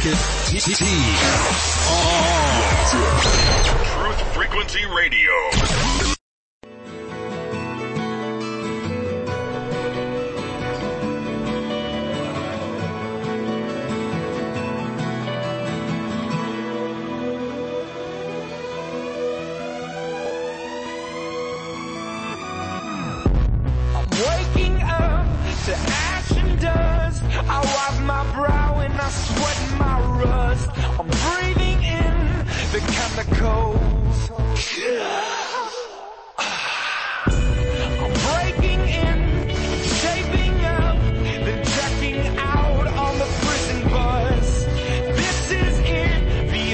Truth Frequency Radio. Waking up to ash and dust. I wipe my brow and I sweat my rust. I'm breathing in the chemicals. I'm breaking in, shaping up, then checking out on the prison bus. This is it, the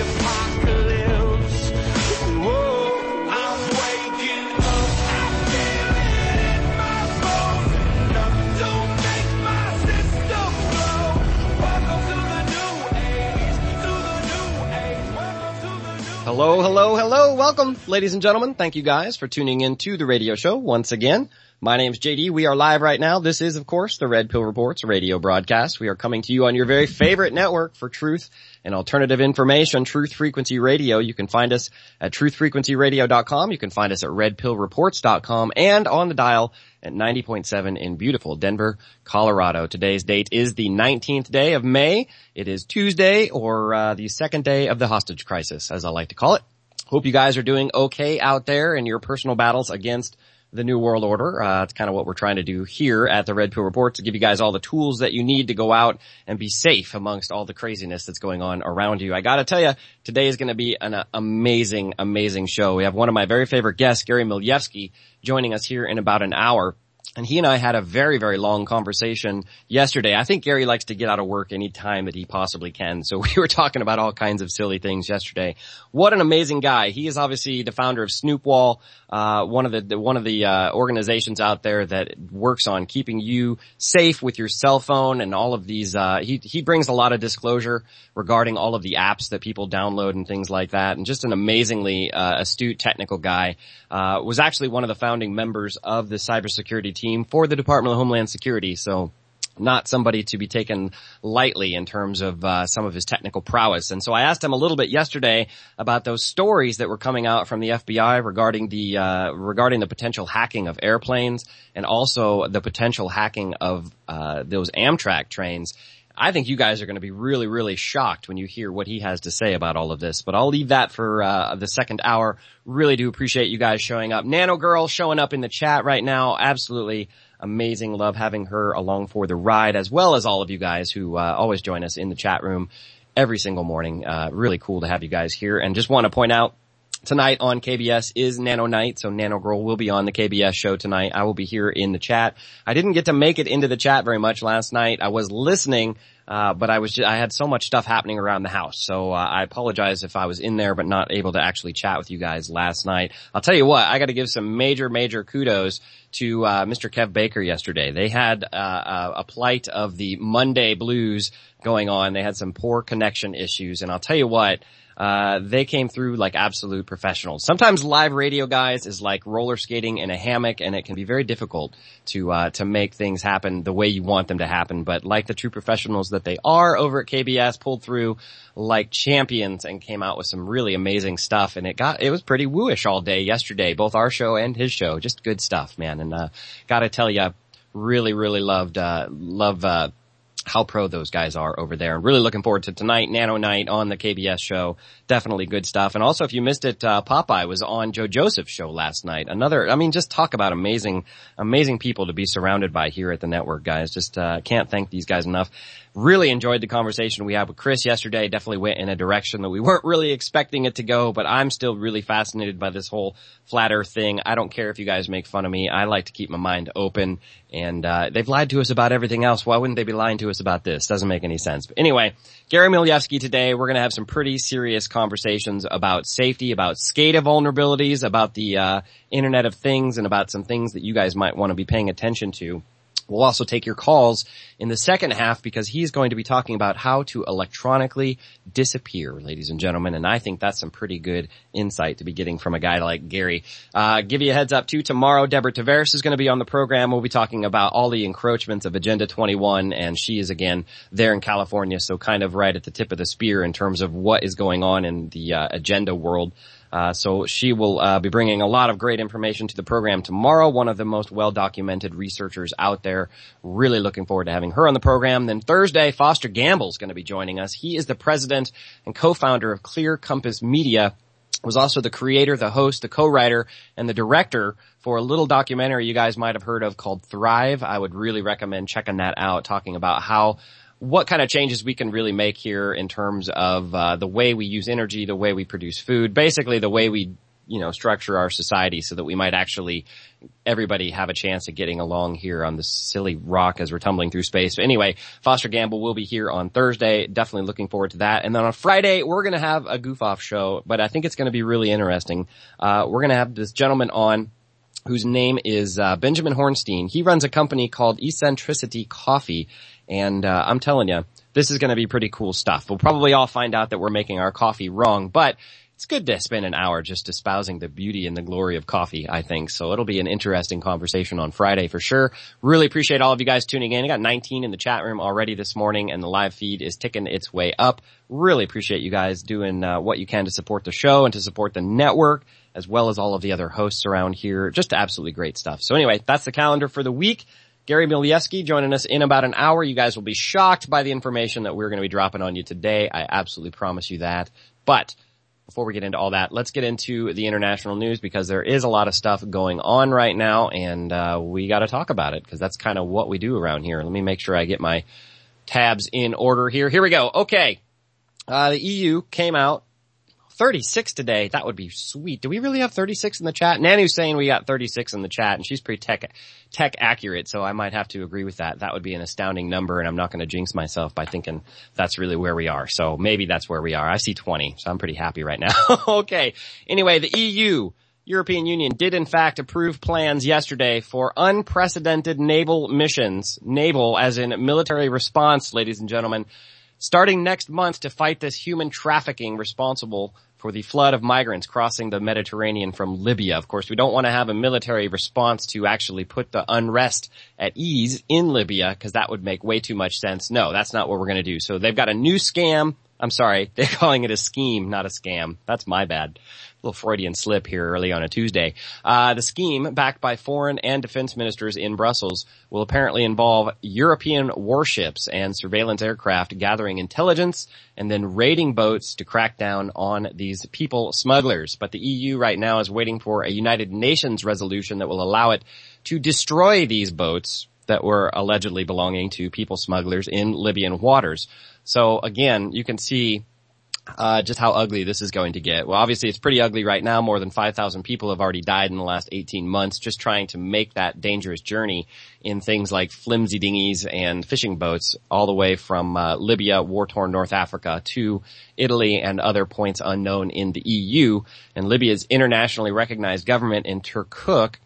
apocalypse. Whoa, I'm waking up. I feel it in my bones. Enough to make my system blow. Welcome to the new age, to the new age. Welcome to the new Hello, hello, hello. Welcome, ladies and gentlemen. Thank you guys for tuning in to the radio show once again. My name's JD. We are live right now. This is, of course, the Red Pill Reports radio broadcast. We are coming to you on your very favorite network for truth and alternative information, Truth Frequency Radio. You can find us at truthfrequencyradio.com. You can find us at redpillreports.com and on the dial at 90.7 in beautiful Denver, Colorado. Today's date is the 19th day of May. It is Tuesday, or the second day of the hostage crisis, as I like to call it. Hope you guys are doing okay out there in your personal battles against the New World Order. It's kind of what we're trying to do here at the Red Pill Report, to give you guys all the tools that you need to go out and be safe amongst all the craziness that's going on around you. I gotta tell you, today is going to be an amazing, amazing show. We have one of my very favorite guests, Gary Milewski, joining us here in about an hour. And he and I had a very, very long conversation yesterday. I think Gary likes to get out of work any time that he possibly can. So we were talking about all kinds of silly things yesterday. What an amazing guy. He is obviously the founder of Snoopwall, one of the organizations out there that works on keeping you safe with your cell phone and all of these. He brings a lot of disclosure regarding all of the apps that people download and things like that. And just an amazingly astute technical guy. Was actually one of the founding members of the cybersecurity team for the Department of Homeland Security. So not somebody to be taken lightly in terms of some of his technical prowess. And so I asked him a little bit yesterday about those stories that were coming out from the FBI regarding the potential hacking of airplanes and also the potential hacking of those Amtrak trains. I think you guys are going to be really, really shocked when you hear what he has to say about all of this. But I'll leave that for the second hour. Really do appreciate you guys showing up. Nano Girl showing up in the chat right now. Absolutely amazing. Love having her along for the ride, as well as all of you guys who always join us in the chat room every single morning. Really cool to have you guys here. And just want to point out, tonight on KBS is Nano Night, so Nano Girl will be on the KBS show tonight. I will be here in the chat. I didn't get to make it into the chat very much last night. I was listening, but I had so much stuff happening around the house. So, I apologize if I was in there but not able to actually chat with you guys last night. I'll tell you what, I gotta give some major, major kudos to, Mr. Kev Baker yesterday. They had, a plight of the Monday blues going on. They had some poor connection issues, and I'll tell you what, they came through like absolute professionals. Sometimes live radio, guys, is like roller skating in a hammock, and it can be very difficult to make things happen the way you want them to happen. But like the true professionals that they are over at KBS, pulled through like champions and came out with some really amazing stuff. And it was pretty wooish all day yesterday, both our show and his show. Just good stuff, man. And, gotta tell you, really, really love how pro those guys are over there. I'm really looking forward to tonight, Nano Night on the KBS show. Definitely good stuff. And also, if you missed it, Popeye was on Joe Joseph's show last night. Just talk about amazing, amazing people to be surrounded by here at the network, guys. Just, can't thank these guys enough. Really enjoyed the conversation we had with Chris yesterday. Definitely went in a direction that we weren't really expecting it to go, but I'm still really fascinated by this whole flat earth thing. I don't care if you guys make fun of me. I like to keep my mind open, and they've lied to us about everything else. Why wouldn't they be lying to us about this? Doesn't make any sense. But anyway, Gary Milewski today, we're going to have some pretty serious conversations about safety, about SCADA vulnerabilities, about the Internet of Things, and about some things that you guys might want to be paying attention to. We'll also take your calls in the second half because he's going to be talking about how to electronically disappear, ladies and gentlemen. And I think that's some pretty good insight to be getting from a guy like Gary. Give you a heads up too. Tomorrow, Deborah Tavares is going to be on the program. We'll be talking about all the encroachments of Agenda 21, and she is again there in California. So kind of right at the tip of the spear in terms of what is going on in the agenda world. So she will be bringing a lot of great information to the program tomorrow. One of the most well-documented researchers out there. Really looking forward to having her on the program. Then Thursday, Foster Gamble is going to be joining us. He is the president and co-founder of Clear Compass Media. Was also the creator, the host, the co-writer, and the director for a little documentary you guys might have heard of called Thrive. I would really recommend checking that out, talking about what kind of changes we can really make here in terms of the way we use energy, the way we produce food, basically the way we, structure our society so that we might actually everybody have a chance at getting along here on this silly rock as we're tumbling through space. But anyway, Foster Gamble will be here on Thursday. Definitely looking forward to that. And then on Friday, we're going to have a goof-off show, but I think it's going to be really interesting. We're going to have this gentleman on whose name is Benjamin Hornstein. He runs a company called Eccentricity Coffee. And I'm telling you, this is going to be pretty cool stuff. We'll probably all find out that we're making our coffee wrong, but it's good to spend an hour just espousing the beauty and the glory of coffee, I think. So it'll be an interesting conversation on Friday for sure. Really appreciate all of you guys tuning in. I got 19 in the chat room already this morning, and the live feed is ticking its way up. Really appreciate you guys doing what you can to support the show and to support the network, as well as all of the other hosts around here. Just absolutely great stuff. So anyway, that's the calendar for the week. Gary Milewski joining us in about an hour. You guys will be shocked by the information that we're going to be dropping on you today. I absolutely promise you that. But before we get into all that, let's get into the international news because there is a lot of stuff going on right now, and we got to talk about it because that's kind of what we do around here. Let me make sure I get my tabs in order here. Here we go. Okay. The EU came out 36 today. That would be sweet. Do we really have 36 in the chat? Nanu's saying we got 36 in the chat, and she's pretty tech accurate, so I might have to agree with that. That would be an astounding number, and I'm not going to jinx myself by thinking that's really where we are. So maybe that's where we are. I see 20, so I'm pretty happy right now. Okay. Anyway, the EU, European Union, did in fact approve plans yesterday for unprecedented naval missions. Naval as in military response, ladies and gentlemen, starting next month to fight this human trafficking responsible for the flood of migrants crossing the Mediterranean from Libya. Of course, we don't want to have a military response to actually put the unrest at ease in Libya because that would make way too much sense. No, that's not what we're going to do. So they've got a new scam. I'm sorry, they're calling it a scheme, not a scam. That's my bad. Little Freudian slip here early on a Tuesday. The scheme, backed by foreign and defense ministers in Brussels, will apparently involve European warships and surveillance aircraft gathering intelligence and then raiding boats to crack down on these people smugglers. But the EU right now is waiting for a United Nations resolution that will allow it to destroy these boats that were allegedly belonging to people smugglers in Libyan waters. So again, you can see just how ugly this is going to get. Well, obviously it's pretty ugly right now. More than 5,000 people have already died in the last 18 months just trying to make that dangerous journey in things like flimsy dinghies and fishing boats all the way from Libya, war-torn North Africa, to Italy and other points unknown in the EU. And Libya's internationally recognized government in Tobruk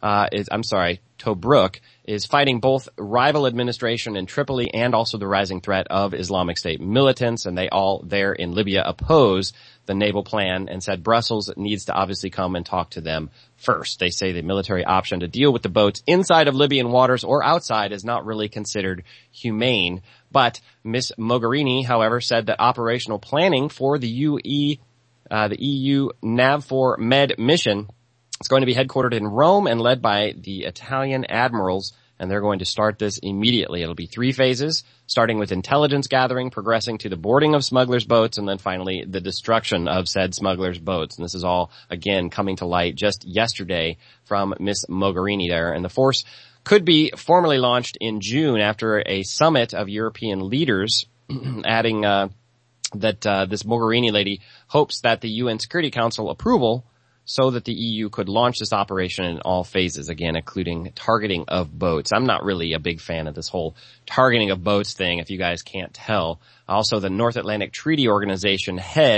is fighting both rival administration in Tripoli and also the rising threat of Islamic State militants, and they all there in Libya oppose the naval plan and said Brussels needs to obviously come and talk to them first. They say the military option to deal with the boats inside of Libyan waters or outside is not really considered humane. But Ms. Mogherini, however, said that operational planning for the EU NAVFOR Med mission, it's going to be headquartered in Rome and led by the Italian admirals, and they're going to start this immediately. It'll be 3 phases, starting with intelligence gathering, progressing to the boarding of smugglers' boats, and then finally the destruction of said smugglers' boats. And this is all, again, coming to light just yesterday from Ms. Mogherini there. And the force could be formally launched in June after a summit of European leaders, adding that this Mogherini lady hopes that the UN Security Council approval so that the EU could launch this operation in all phases, again, including targeting of boats. I'm not really a big fan of this whole targeting of boats thing, if you guys can't tell. Also, the North Atlantic Treaty Organization head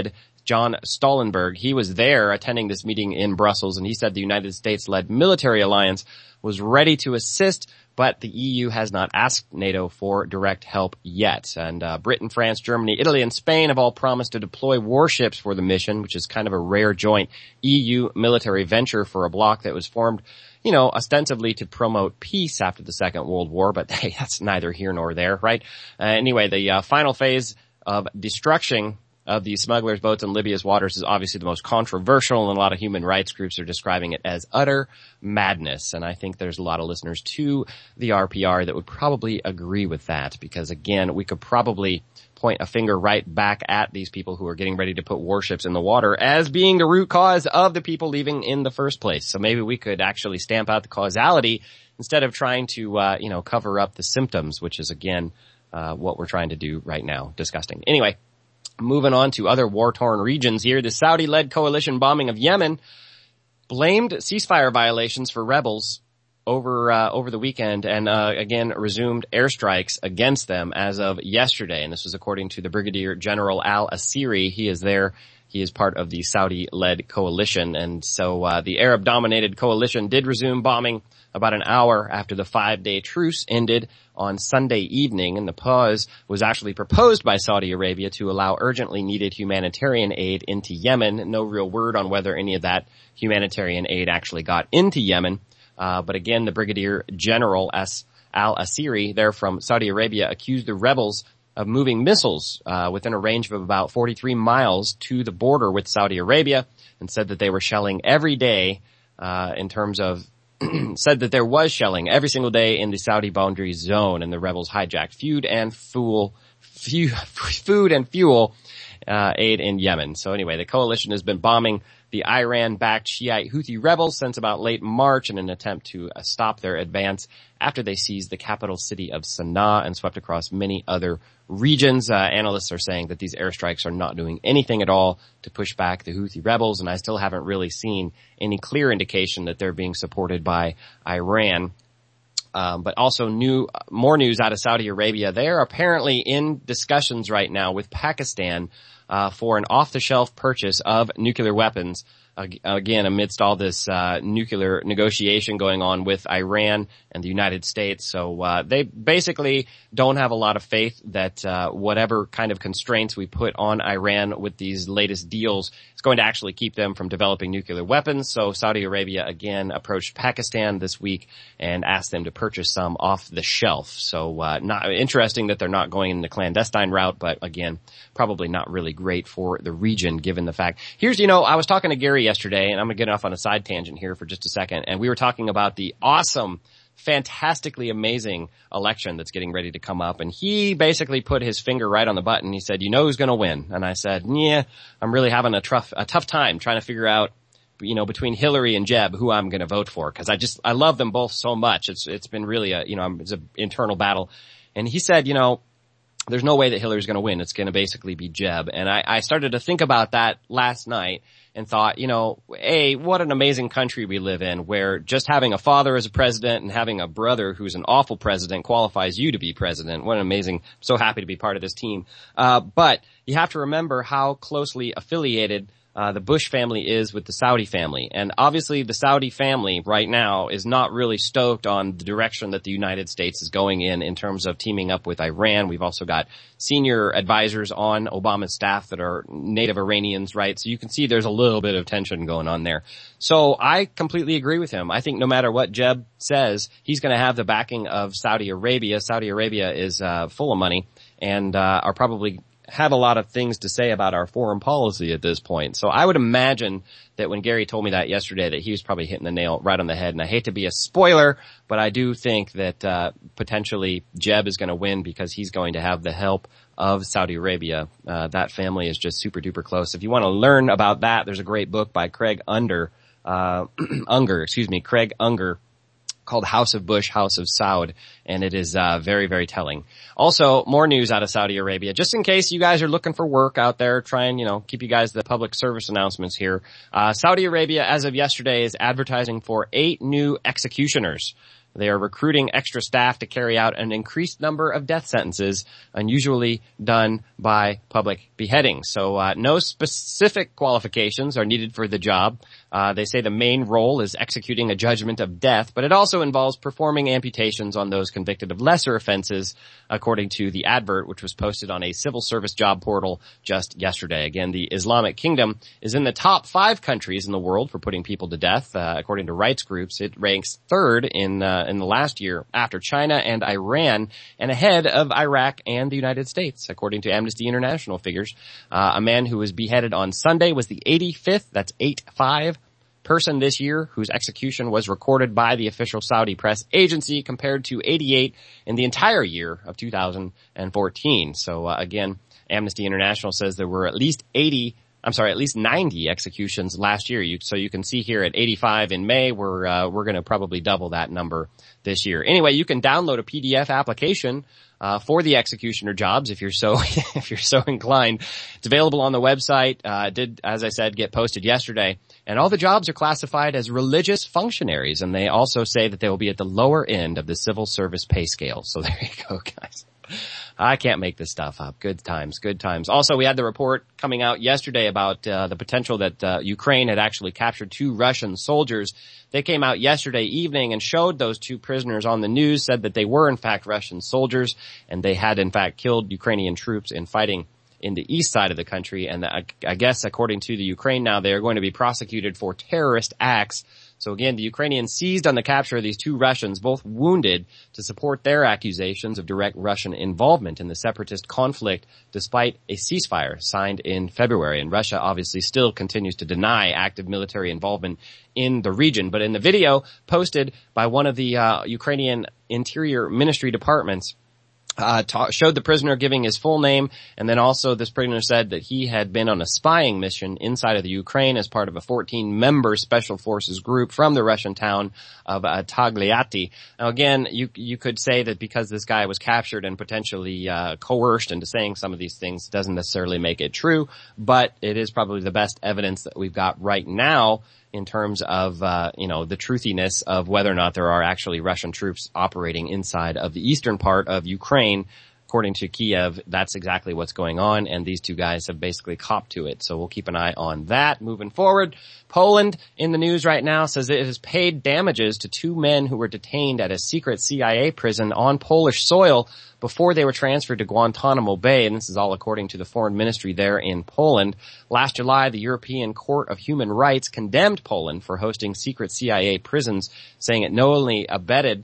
John Stoltenberg. He was there attending this meeting in Brussels, and he said the United States-led military alliance was ready to assist, but the EU has not asked NATO for direct help yet. And Britain, France, Germany, Italy, and Spain have all promised to deploy warships for the mission, which is kind of a rare joint EU military venture for a bloc that was formed, you know, ostensibly to promote peace after the Second World War, but hey, that's neither here nor there, right? Anyway, the final phase of destruction of the smugglers' boats in Libya's waters is obviously the most controversial, and a lot of human rights groups are describing it as utter madness. And I think there's a lot of listeners to the RPR that would probably agree with that, because again, we could probably point a finger right back at these people who are getting ready to put warships in the water as being the root cause of the people leaving in the first place. So maybe we could actually stamp out the causality instead of trying to, cover up the symptoms, which is again, what we're trying to do right now. Disgusting. Anyway. Moving on to other war-torn regions here, the Saudi-led coalition bombing of Yemen blamed ceasefire violations for rebels over the weekend and, again, resumed airstrikes against them as of yesterday. And this was according to the Brigadier General Al-Asiri. He is there. He is part of the Saudi-led coalition. And so, the Arab-dominated coalition did resume bombing about an hour after the 5-day truce ended on Sunday evening, and the pause was actually proposed by Saudi Arabia to allow urgently needed humanitarian aid into Yemen. No real word on whether any of that humanitarian aid actually got into Yemen. But again, the Brigadier General Al-Asiri there from Saudi Arabia accused the rebels of moving missiles within a range of about 43 miles to the border with Saudi Arabia, and said that they were shelling every day said that there was shelling every single day in the Saudi boundary zone, and the rebels hijacked food and fuel aid in Yemen. So anyway, the coalition has been bombing the Iran-backed Shiite Houthi rebels since about late March in an attempt to stop their advance after they seized the capital city of Sana'a and swept across many other regions. Analysts are saying that these airstrikes are not doing anything at all to push back the Houthi rebels, and I still haven't really seen any clear indication that they're being supported by Iran. But also more news out of Saudi Arabia. They are apparently in discussions right now with Pakistan for an off-the-shelf purchase of nuclear weapons. Again, amidst all this nuclear negotiation going on with Iran and the United States. So they basically don't have a lot of faith that whatever kind of constraints we put on Iran with these latest deals is going to actually keep them from developing nuclear weapons. So Saudi Arabia again approached Pakistan this week and asked them to purchase some off the shelf. So not interesting that they're not going in the clandestine route, but again, probably not really great for the region given the fact. I was talking to Gary yesterday, and I'm going to get off on a side tangent here for just a second, and we were talking about the awesome, fantastically amazing election that's getting ready to come up, and he basically put his finger right on the button. He said, who's going to win? And I said, I'm really having a tough time trying to figure out, between Hillary and Jeb, who I'm going to vote for, because I love them both so much. It's been really it's an internal battle. And he said, there's no way that Hillary's going to win. It's going to basically be Jeb. And I started to think about that last night and thought, what an amazing country we live in, where just having a father as a president and having a brother who's an awful president qualifies you to be president. What an amazing, so happy to be part of this team. But you have to remember how closely affiliated the Bush family is with the Saudi family. And obviously the Saudi family right now is not really stoked on the direction that the United States is going in terms of teaming up with Iran. We've also got senior advisors on Obama's staff that are native Iranians, right? So you can see there's a little bit of tension going on there. So I completely agree with him. I think no matter what Jeb says, he's going to have the backing of Saudi Arabia. Saudi Arabia is full of money and are probably have a lot of things to say about our foreign policy at this point. So I would imagine that when Gary told me that yesterday, that he was probably hitting the nail right on the head. And I hate to be a spoiler, but I do think that potentially Jeb is going to win because he's going to have the help of Saudi Arabia. That family is just super duper close. If you want to learn about that, there's a great book by Craig Unger, called House of Bush, House of Saud, and it is very, very telling. Also, more news out of Saudi Arabia, just in case you guys are looking for work out there, try and, keep you guys the public service announcements here. Saudi Arabia, as of yesterday, is advertising for 8 new executioners. They are recruiting extra staff to carry out an increased number of death sentences, unusually done by public beheadings. So no specific qualifications are needed for the job. They say the main role is executing a judgment of death, but it also involves performing amputations on those convicted of lesser offenses, according to the advert, which was posted on a civil service job portal just yesterday. Again, the Islamic Kingdom is in the top 5 countries in the world for putting people to death. According to rights groups, it ranks 3rd in the last year after China and Iran, and ahead of Iraq and the United States, according to Amnesty International figures. A man who was beheaded on Sunday was the 85th, that's 85, person this year whose execution was recorded by the official Saudi press agency, compared to 88 in the entire year of 2014. So again, Amnesty International says there were at least 90 executions last year. So you can see here at 85 in May, we're going to probably double that number this year. Anyway, you can download a PDF application for the executioner jobs if you're so inclined. It's available on the website. It did, as I said, get posted yesterday. And all the jobs are classified as religious functionaries, and they also say that they will be at the lower end of the civil service pay scale. So there you go, guys. I can't make this stuff up. Good times, good times. Also, we had the report coming out yesterday about the potential that Ukraine had actually captured 2 Russian soldiers. They came out yesterday evening and showed those 2 prisoners on the news, said that they were in fact Russian soldiers, and they had in fact killed Ukrainian troops in fighting in the east side of the country. And I guess according to the Ukraine now, they are going to be prosecuted for terrorist acts. So again, the Ukrainians seized on the capture of these 2 Russians, both wounded, to support their accusations of direct Russian involvement in the separatist conflict, despite a ceasefire signed in February. And Russia obviously still continues to deny active military involvement in the region. But in the video posted by one of the Ukrainian Interior Ministry departments, showed the prisoner giving his full name, and then also this prisoner said that he had been on a spying mission inside of the Ukraine as part of a 14-member special forces group from the Russian town of Tagliati. Now again, you could say that because this guy was captured and potentially coerced into saying some of these things doesn't necessarily make it true, but it is probably the best evidence that we've got right now in terms of, the truthiness of whether or not there are actually Russian troops operating inside of the eastern part of Ukraine. According to Kiev, that's exactly what's going on, and these 2 guys have basically copped to it. So we'll keep an eye on that moving forward. Poland in the news right now says it has paid damages to 2 men who were detained at a secret CIA prison on Polish soil before they were transferred to Guantanamo Bay, and this is all according to the foreign ministry there in Poland. Last July, the European Court of Human Rights condemned Poland for hosting secret CIA prisons, saying it knowingly abetted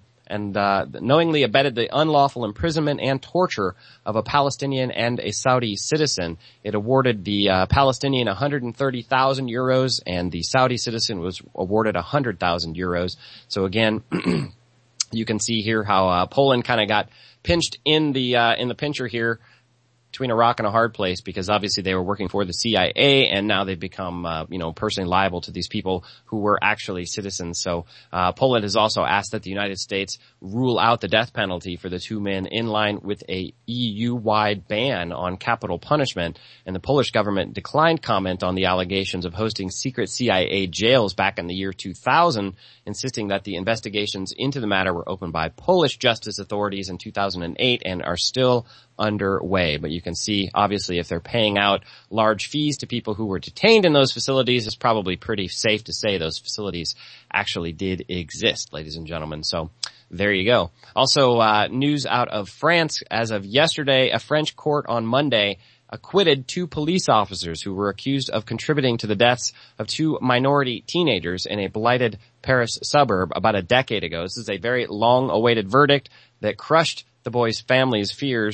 the unlawful imprisonment and torture of a Palestinian and a Saudi citizen. It awarded the Palestinian 130,000 euros, and the Saudi citizen was awarded 100,000 euros. So again, you can see here how Poland kind of got pinched in the pincher here, between a rock and a hard place, because obviously they were working for the CIA, and now they've become, personally liable to these people who were actually citizens. So, Poland has also asked that the United States rule out the death penalty for the 2 men, in line with a EU-wide ban on capital punishment. And the Polish government declined comment on the allegations of hosting secret CIA jails back in the year 2000, insisting that the investigations into the matter were opened by Polish justice authorities in 2008 and are still underway. But you can see, obviously, if they're paying out large fees to people who were detained in those facilities, it's probably pretty safe to say those facilities actually did exist, ladies and gentlemen. So there you go. Also, news out of France. As of yesterday, a French court on Monday acquitted 2 police officers who were accused of contributing to the deaths of 2 minority teenagers in a blighted Paris suburb about a decade ago. This is a very long-awaited verdict that crushed the boys' families'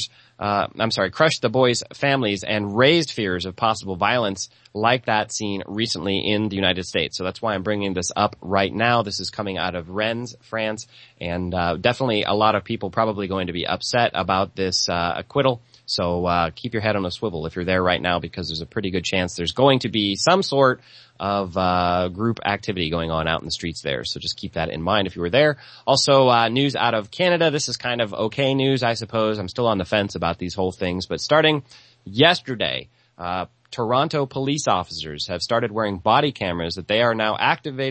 and raised fears of possible violence like that seen recently in the United States. So that's why I'm bringing this up right now. This is coming out of Rennes, France, and definitely a lot of people probably going to be upset about this acquittal. So keep your head on a swivel if you're there right now, because there's a pretty good chance there's going to be some sort of group activity going on out in the streets there. So just keep that in mind if you were there. Also, news out of Canada. This is kind of okay news, I suppose. I'm still on the fence about these whole things. But starting yesterday, Toronto police officers have started wearing body cameras that they are now activated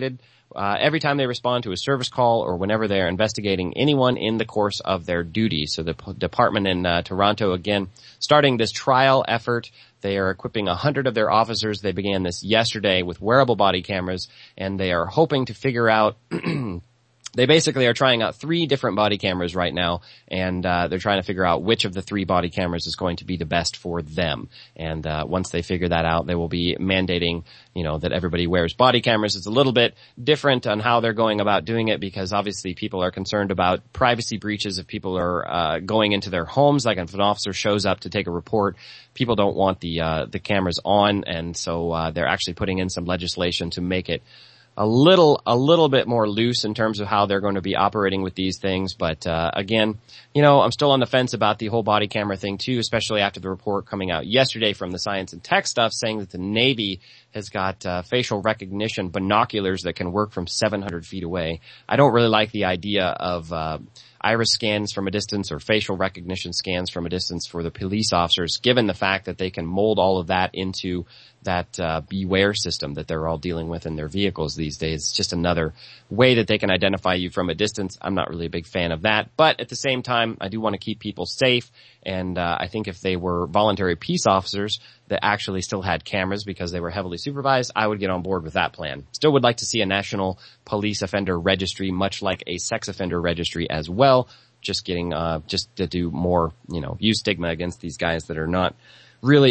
every time they respond to a service call or whenever they are investigating anyone in the course of their duty. So the department in Toronto, again, starting this trial effort. They are equipping 100 of their officers. They began this yesterday with wearable body cameras, and they are hoping to figure out they basically are trying out 3 different body cameras right now, and they're trying to figure out which of the 3 body cameras is going to be the best for them. And once they figure that out, they will be mandating, that everybody wears body cameras. It's a little bit different on how they're going about doing it, because obviously people are concerned about privacy breaches if people are going into their homes. Like if an officer shows up to take a report, people don't want the cameras on, and so they're actually putting in some legislation to make it a little bit more loose in terms of how they're going to be operating with these things. But, again, I'm still on the fence about the whole body camera thing too, especially after the report coming out yesterday from the Science and Tech stuff saying that the Navy has got, facial recognition binoculars that can work from 700 feet away. I don't really like the idea of, iris scans from a distance or facial recognition scans from a distance for the police officers, given the fact that they can mold all of that into that Beware system that they're all dealing with in their vehicles these days. It's just another way that they can identify you from a distance. I'm not really a big fan of that, but at the same time, I do want to keep people safe, and I think if they were voluntary peace officers that actually still had cameras because they were heavily supervised, I would get on board with that plan. Still would like to see a national police offender registry, much like a sex offender registry as well, just getting just to do more, use stigma against these guys that are not really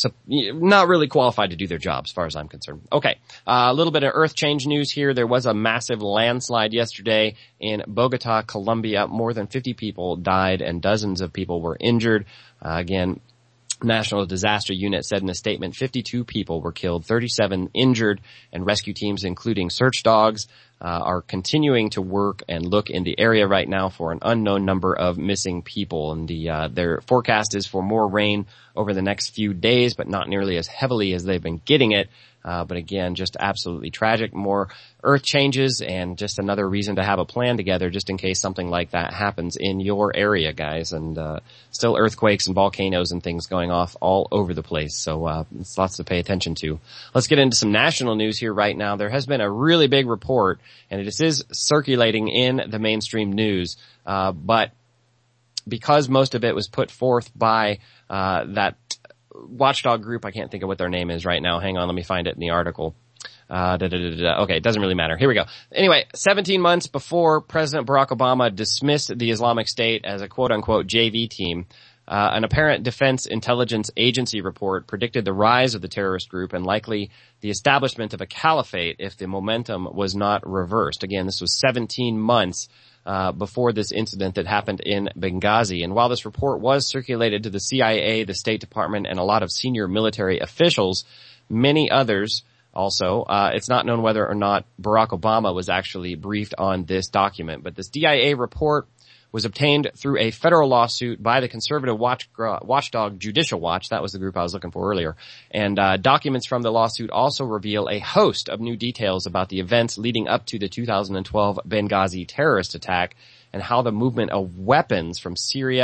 qualified to do their job as far as I'm concerned. Okay, a little bit of earth change news here. There was a massive landslide yesterday in Bogota, Colombia. More than 50 people died and dozens of people were injured. Again, National Disaster Unit said in a statement 52 people were killed, 37 injured, and rescue teams, including search dogs, are continuing to work and look in the area right now for an unknown number of missing people. And their forecast is for more rain over the next few days, but not nearly as heavily as they've been getting it. But again, just absolutely tragic. More earth changes and just another reason to have a plan together just in case something like that happens in your area, guys. And still earthquakes and volcanoes and things going off all over the place. So it's lots to pay attention to. Let's get into some national news here right now. There has been a really big report, and it is circulating in the mainstream news, but because most of it was put forth by that watchdog group, I can't think of what their name is right now. Hang on, let me find it in the article. Okay, it doesn't really matter. Here we go. Anyway, 17 months before President Barack Obama dismissed the Islamic State as a quote-unquote JV team, an apparent Defense Intelligence Agency report predicted the rise of the terrorist group and likely the establishment of a caliphate if the momentum was not reversed. Again, this was 17 months before this incident that happened in Benghazi. And while this report was circulated to the CIA, the State Department, and a lot of senior military officials, many others also, it's not known whether or not Barack Obama was actually briefed on this document. But this DIA report was obtained through a federal lawsuit by the conservative watchdog Judicial Watch. That was the group I was looking for earlier. And documents from the lawsuit also reveal a host of new details about the events leading up to the 2012 Benghazi terrorist attack and how the movement of weapons from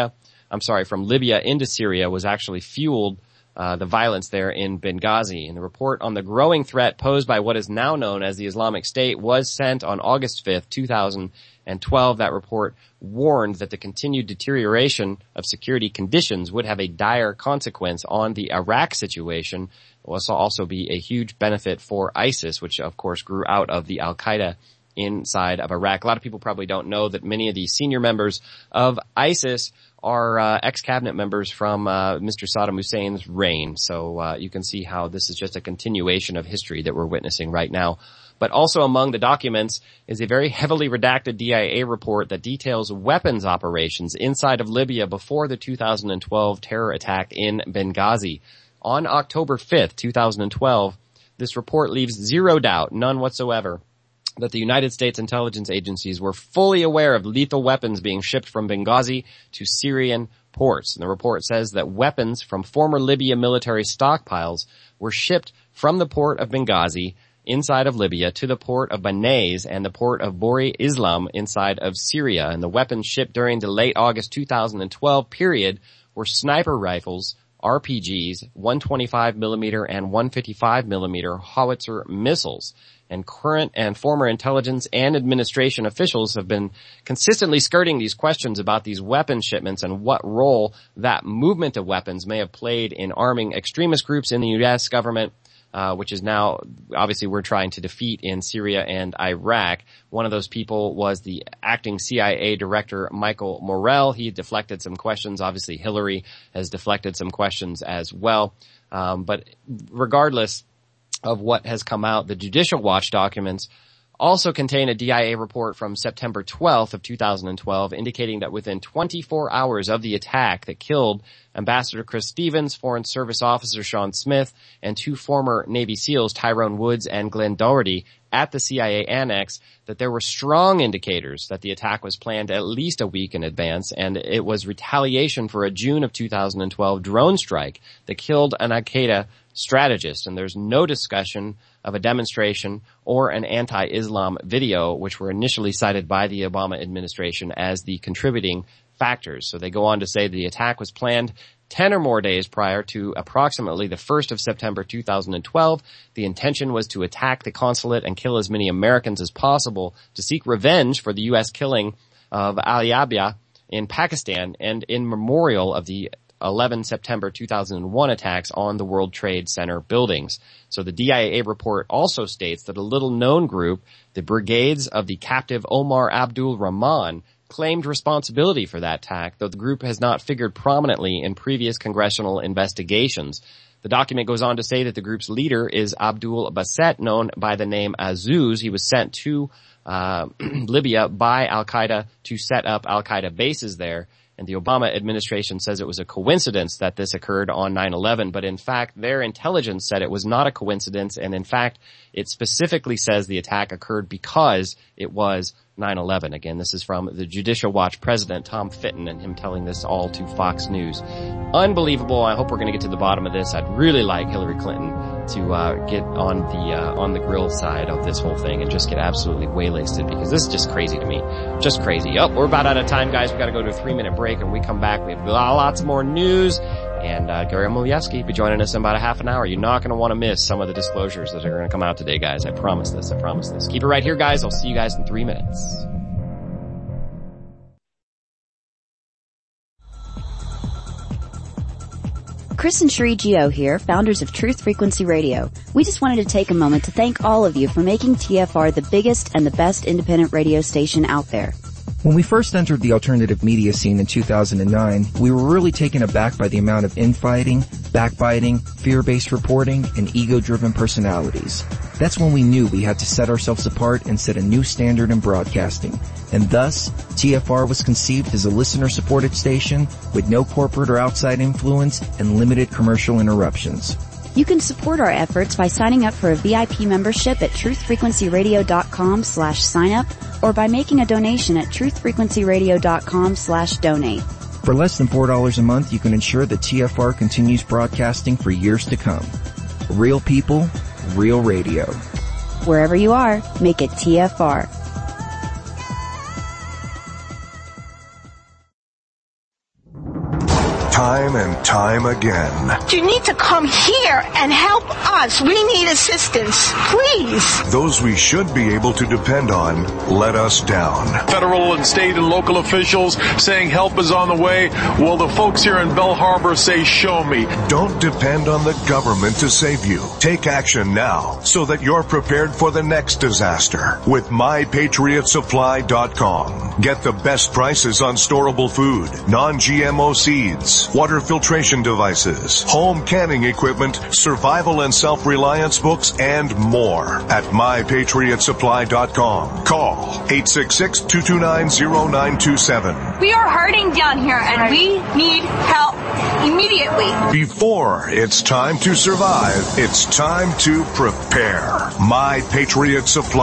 Libya into Syria was actually fueled the violence there in Benghazi. And the report on the growing threat posed by what is now known as the Islamic State was sent on August 5th, 2012. That report warned that the continued deterioration of security conditions would have a dire consequence on the Iraq situation. It will also be a huge benefit for ISIS, which of course grew out of the Al-Qaeda inside of Iraq. A lot of people probably don't know that many of the senior members of ISIS are ex-cabinet members from Mr. Saddam Hussein's reign. So you can see how this is just a continuation of history that we're witnessing right now. But also among the documents is a very heavily redacted DIA report that details weapons operations inside of Libya before the 2012 terror attack in Benghazi. On October 5th, 2012, this report leaves zero doubt, none whatsoever, that the United States intelligence agencies were fully aware of lethal weapons being shipped from Benghazi to Syrian ports. And the report says that weapons from former Libya military stockpiles were shipped from the port of Benghazi inside of Libya to the port of Banays and the port of Bori Islam inside of Syria. And the weapons shipped during the late August 2012 period were sniper rifles, RPGs, 125mm and 155mm howitzer missiles. And current and former intelligence and administration officials have been consistently skirting these questions about these weapon shipments and what role that movement of weapons may have played in arming extremist groups in the U.S. government, which is now, obviously, we're trying to defeat in Syria and Iraq. One of those people was the acting CIA director, Michael Morell. He deflected some questions. Obviously, Hillary has deflected some questions as well. But regardless of what has come out, the Judicial Watch documents also contain a DIA report from September 12th of 2012 indicating that within 24 hours of the attack that killed Ambassador Chris Stevens, Foreign Service Officer Sean Smith, and 2 former Navy SEALs, Tyrone Woods and Glenn Doherty, at the CIA annex, that there were strong indicators that the attack was planned at least a week in advance, and it was retaliation for a June of 2012 drone strike that killed an Al-Qaeda strategist. And there's no discussion of a demonstration or an anti-Islam video, which were initially cited by the Obama administration as the contributing factors. So they go on to say the attack was planned 10 or more days prior to approximately the 1st of September 2012. The intention was to attack the consulate and kill as many Americans as possible to seek revenge for the U.S. killing of Ali Abia in Pakistan and in memorial of the 11 September 2001 attacks on the World Trade Center buildings. So the DIA report also states that a little-known group, the Brigades of the captive Omar Abdul Rahman, claimed responsibility for that attack, though the group has not figured prominently in previous congressional investigations. The document goes on to say that the group's leader is Abdul Baset, known by the name Azuz. He was sent to Libya by Al-Qaeda to set up Al-Qaeda bases there. And the Obama administration says it was a coincidence that this occurred on 9/11, but in fact their intelligence said it was not a coincidence, and in fact it specifically says the attack occurred because it was 9/11. Again, this is from the Judicial Watch president, Tom Fitton, and him telling this all to Fox News. Unbelievable. I hope we're going to get to the bottom of this. I'd really like Hillary Clinton to get on the grill side of this whole thing and just get absolutely waylasted, because this is just crazy to me. Just crazy. Oh, we're about out of time, guys. We've got to go to a 3-minute break, and when we come back, we have lots more news. And Gary Mulyaski will be joining us in about a half an hour. You're not going to want to miss some of the disclosures that are going to come out today, guys. I promise this. I promise this. Keep it right here, guys. I'll see you guys in 3 minutes. Chris and Sheree Gio here, founders of Truth Frequency Radio. We just wanted to take a moment to thank all of you for making TFR the biggest and the best independent radio station out there. When we first entered the alternative media scene in 2009, we were really taken aback by the amount of infighting, backbiting, fear-based reporting, and ego-driven personalities. That's when we knew we had to set ourselves apart and set a new standard in broadcasting. And thus, TFR was conceived as a listener-supported station with no corporate or outside influence and limited commercial interruptions. You can support our efforts by signing up for a VIP membership at truthfrequencyradio.com/sign-up or by making a donation at truthfrequencyradio.com/donate. For less than $4 a month, you can ensure that TFR continues broadcasting for years to come. Real people, real radio. Wherever you are, make it TFR. Time and time again. You need to come here and help us. We need assistance. Please. Those we should be able to depend on let us down. Federal and state and local officials saying help is on the way. Well, the folks here in Bell Harbor say, show me. Don't depend on the government to save you. Take action now so that you're prepared for the next disaster with MyPatriotSupply.com. Get the best prices on storable food, non-GMO seeds, water filtration devices, home canning equipment, survival and self-reliance books, and more at MyPatriotSupply.com. Call 866-229-0927. We are hurting down here and we need help immediately. Before it's time to survive, it's time to prepare.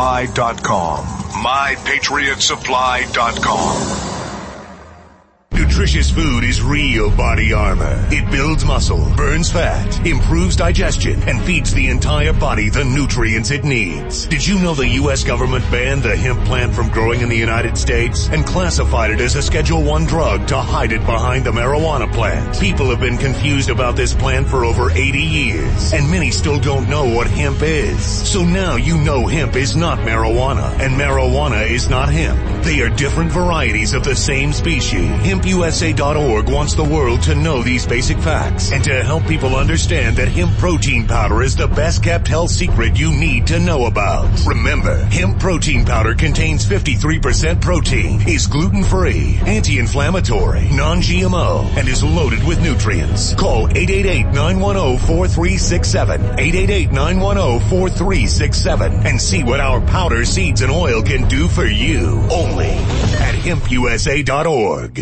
MyPatriotSupply.com. MyPatriotSupply.com. nutritious food is real body armor. It builds muscle, burns fat, improves digestion, and feeds the entire body the nutrients it needs. Did you know the U.S. government banned the hemp plant from growing in the United States and classified it as a Schedule I drug to hide it behind the marijuana plant? People have been confused about this plant for over 80 years, and many still don't know what hemp is. So now you know hemp is not marijuana, and marijuana is not hemp. They are different varieties of the same species. HempUSA.org wants the world to know these basic facts and to help people understand that hemp protein powder is the best kept health secret you need to know about. Remember, hemp protein powder contains 53% protein, is gluten-free, anti-inflammatory, non-GMO, and is loaded with nutrients. Call 888-910-4367, 888-910-4367, and see what our powder, seeds, and oil can do for you. Only at HempUSA.org.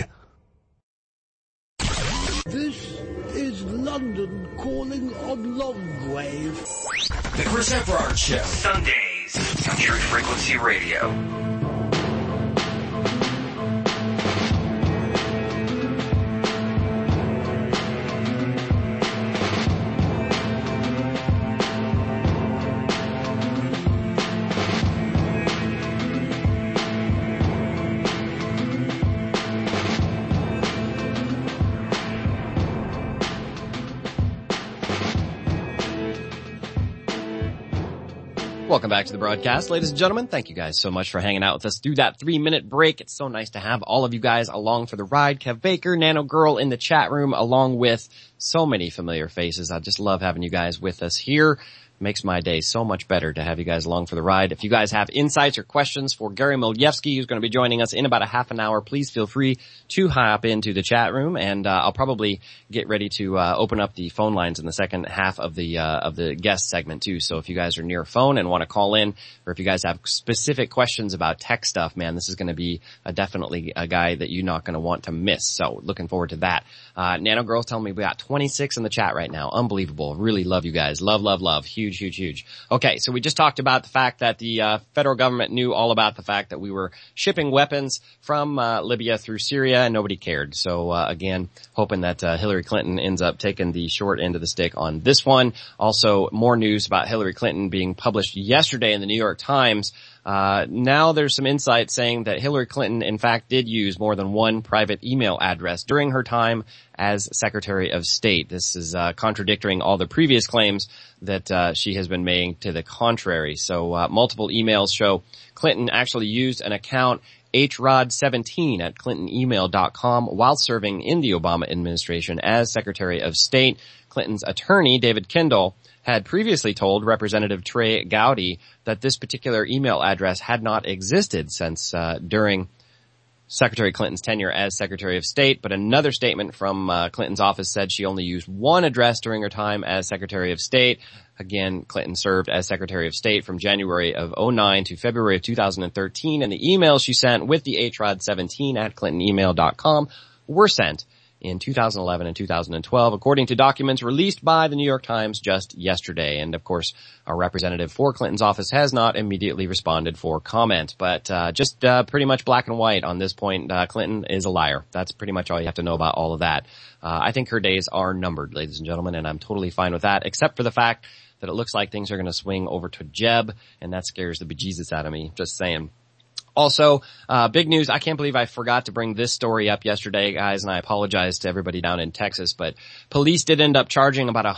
This is London calling on Longwave. The Chris Everard Show. Sundays on Truth Frequency Radio. Welcome back to the broadcast, ladies and gentlemen. Thank you guys so much for hanging out with us through that 3-minute break. It's so nice to have all of you guys along for the ride. Kev Baker, Nano Girl in the chat room, along with so many familiar faces. I just love having you guys with us here. Makes my day so much better to have you guys along for the ride. If you guys have insights or questions for Gary Miljewski, who's going to be joining us in about a half an hour, please feel free to hop into the chat room, and I'll probably get ready to open up the phone lines in the second half of the guest segment too. So if you guys are near a phone and want to call in, or if you guys have specific questions about tech stuff, man, this is going to be definitely a guy that you're not going to want to miss. So looking forward to that. Nano Girl's telling me we got 26 in the chat right now. Unbelievable. Really love you guys. Love, love, love. Huge. Okay, so we just talked about the fact that the federal government knew all about the fact that we were shipping weapons from Libya through Syria, and nobody cared. So again, hoping that Hillary Clinton ends up taking the short end of the stick on this one. Also, more news about Hillary Clinton being published yesterday in the New York Times. Now there's some insight saying that Hillary Clinton, in fact, did use more than one private email address during her time as Secretary of State. This is contradicting all the previous claims that she has been making to the contrary. So multiple emails show Clinton actually used an account hrod17 at clintonemail.com while serving in the Obama administration as Secretary of State. Clinton's attorney, David Kendall, had previously told Representative Trey Gowdy that this particular email address had not existed since during Secretary Clinton's tenure as Secretary of State, but another statement from Clinton's office said she only used one address during her time as Secretary of State. Again, Clinton served as Secretary of State from January of 2009 to February of 2013, and the emails she sent with the hrod17 at clintonemail.com were sent in 2011 and 2012, according to documents released by the New York Times just yesterday. And of course, our representative for Clinton's office has not immediately responded for comment, but just pretty much black and white on this point. Clinton is a liar. That's pretty much all you have to know about all of that. I think her days are numbered, ladies and gentlemen, and I'm totally fine with that, except for the fact that it looks like things are going to swing over to Jeb, and that scares the bejesus out of me. Just saying. Also, big news. I can't believe I forgot to bring this story up yesterday, guys, and I apologize to everybody down in Texas, but police did end up charging about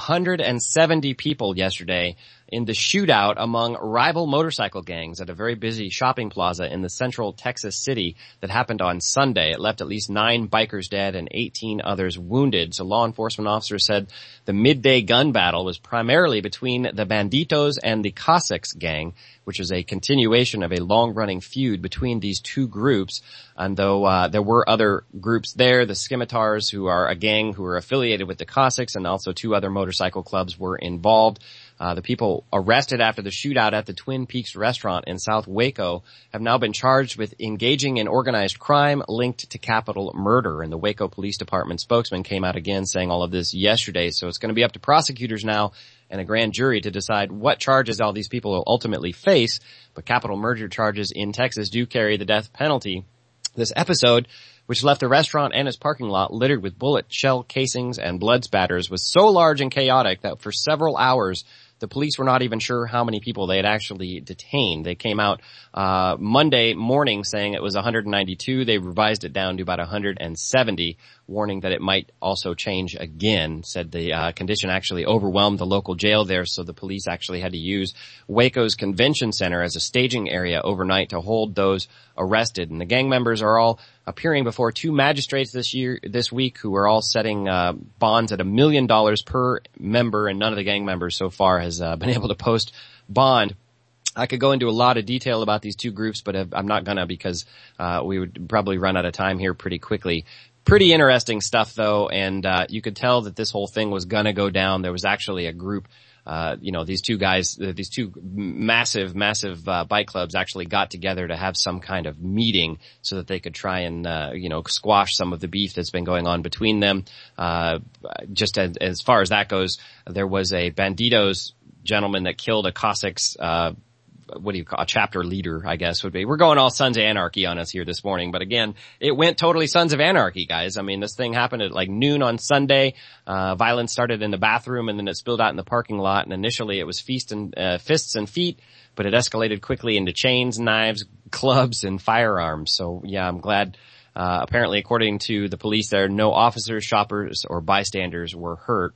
170 people yesterday in the shootout among rival motorcycle gangs at a very busy shopping plaza in the central Texas city that happened on Sunday. It left at least 9 bikers dead and 18 others wounded. So law enforcement officers said the midday gun battle was primarily between the Banditos and the Cossacks gang, which is a continuation of a long-running feud between these two groups. And though there were other groups there, the Scimitars, who are a gang who are affiliated with the Cossacks, and also 2 other motorcycle clubs were involved. The people arrested after the shootout at the Twin Peaks restaurant in South Waco have now been charged with engaging in organized crime linked to capital murder. And the Waco Police Department spokesman came out again saying all of this yesterday. So it's going to be up to prosecutors now and a grand jury to decide what charges all these people will ultimately face. But capital murder charges in Texas do carry the death penalty. This episode which left the restaurant and its parking lot littered with bullet, shell casings, and blood spatters, was so large and chaotic that for several hours, the police were not even sure how many people they had actually detained. They came out Monday morning saying it was 192. They revised it down to about 170, warning that it might also change again. Said the condition actually overwhelmed the local jail there, so the police actually had to use Waco's convention center as a staging area overnight to hold those arrested. And the gang members are all appearing before two magistrates this week who are all setting bonds at $1 million per member, and none of the gang members so far has been able to post bond. I could go into a lot of detail about these two groups, but I'm not gonna because we would probably run out of time here pretty quickly. Pretty interesting stuff though, and you could tell that this whole thing was gonna go down. There was actually a group, these two guys, these two massive bike clubs actually got together to have some kind of meeting so that they could try and, squash some of the beef that's been going on between them. Just as far as that goes, there was a Bandidos gentleman that killed a Cossacks, a chapter leader, I guess would be. We're going all Sons of Anarchy on us here this morning, but again, it went totally Sons of Anarchy, guys. I mean, this thing happened at like noon on Sunday. Violence started in the bathroom and then it spilled out in the parking lot, and initially it was fists and feet, but it escalated quickly into chains, knives, clubs, and firearms. So yeah, I'm glad, apparently according to the police there, no officers, shoppers, or bystanders were hurt.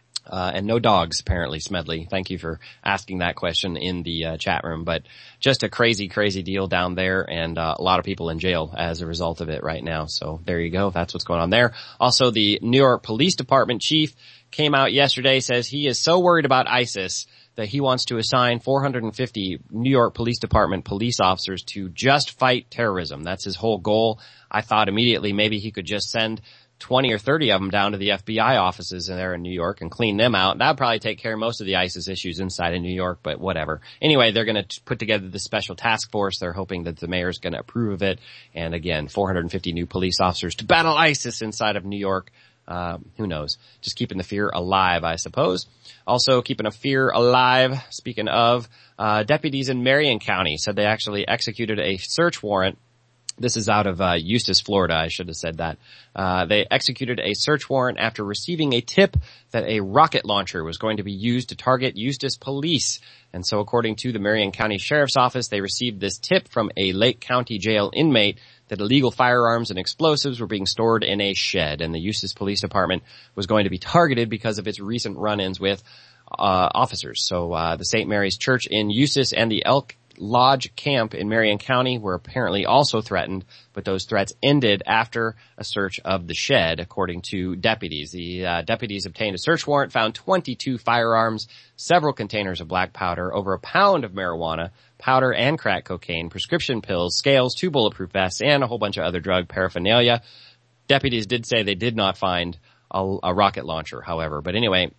And no dogs, apparently, Smedley. Thank you for asking that question in the chat room. But just a crazy deal down there, and a lot of people in jail as a result of it right now. So there you go. That's what's going on there. Also, the New York Police Department chief came out yesterday, says he is so worried about ISIS that he wants to assign 450 New York Police Department police officers to just fight terrorism. That's his whole goal. I thought immediately maybe he could just send 20 or 30 of them down to the FBI offices there in New York and clean them out. That would probably take care of most of the ISIS issues inside of New York, but whatever. Anyway, they're going to put together the special task force. They're hoping that the mayor's going to approve of it. And again, 450 new police officers to battle ISIS inside of New York. Who knows? Just keeping the fear alive, I suppose. Also keeping a fear alive, speaking of, deputies in Marion County said they actually executed a search warrant. This is out of Eustis, Florida. I should have said that. They executed a search warrant after receiving a tip that a rocket launcher was going to be used to target Eustis police. And so according to the Marion County Sheriff's Office, they received this tip from a Lake County jail inmate that illegal firearms and explosives were being stored in a shed. And the Eustis Police Department was going to be targeted because of its recent run-ins with officers. So the St. Mary's Church in Eustis and the Elk Lodge camp in Marion County were apparently also threatened, but those threats ended after a search of the shed, according to deputies. The deputies obtained a search warrant, found 22 firearms, several containers of black powder, over a pound of marijuana, powder and crack cocaine, prescription pills, scales, 2 bulletproof vests, and a whole bunch of other drug paraphernalia. Deputies did say they did not find a rocket launcher, however. But anyway,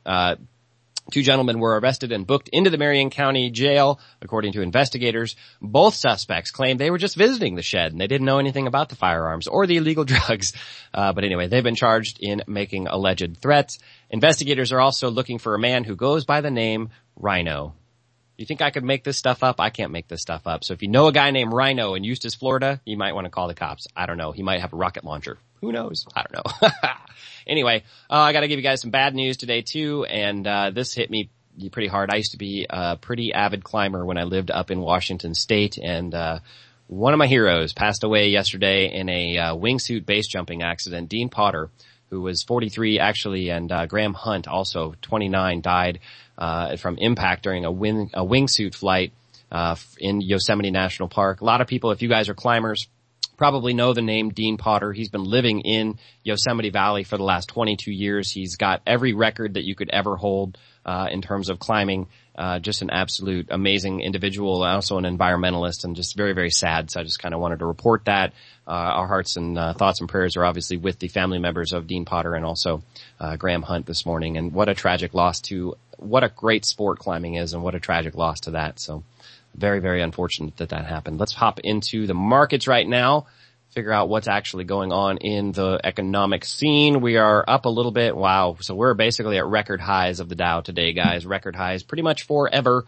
2 gentlemen were arrested and booked into the Marion County jail, according to investigators. Both suspects claimed they were just visiting the shed and they didn't know anything about the firearms or the illegal drugs. But anyway, they've been charged in making alleged threats. Investigators are also looking for a man who goes by the name Rhino. You think I could make this stuff up? I can't make this stuff up. So if you know a guy named Rhino in Eustis, Florida, you might want to call the cops. I don't know. He might have a rocket launcher. Who knows? I don't know. Anyway, I got to give you guys some bad news today too, and this hit me pretty hard. I used to be a pretty avid climber when I lived up in Washington State, and one of my heroes passed away yesterday in a wingsuit base jumping accident. Dean Potter, who was 43 actually, and Graham Hunt, also 29, died from impact during a wingsuit flight in Yosemite National Park. A lot of people, if you guys are climbers, probably know the name Dean Potter. He's been living in Yosemite Valley for the last 22 years. He's got every record that you could ever hold in terms of climbing. Just an absolute amazing individual, also an environmentalist, and just very, very sad. So I just kind of wanted to report that. Our hearts and thoughts and prayers are obviously with the family members of Dean Potter and also Graham Hunt this morning. And what a tragic loss to what a great sport climbing is, and what a tragic loss to that. So very, very unfortunate that happened. Let's hop into the markets right now. figure out what's actually going on in the economic scene. We are up a little bit. Wow. So we're basically at record highs of the Dow today, guys. Record highs pretty much forever.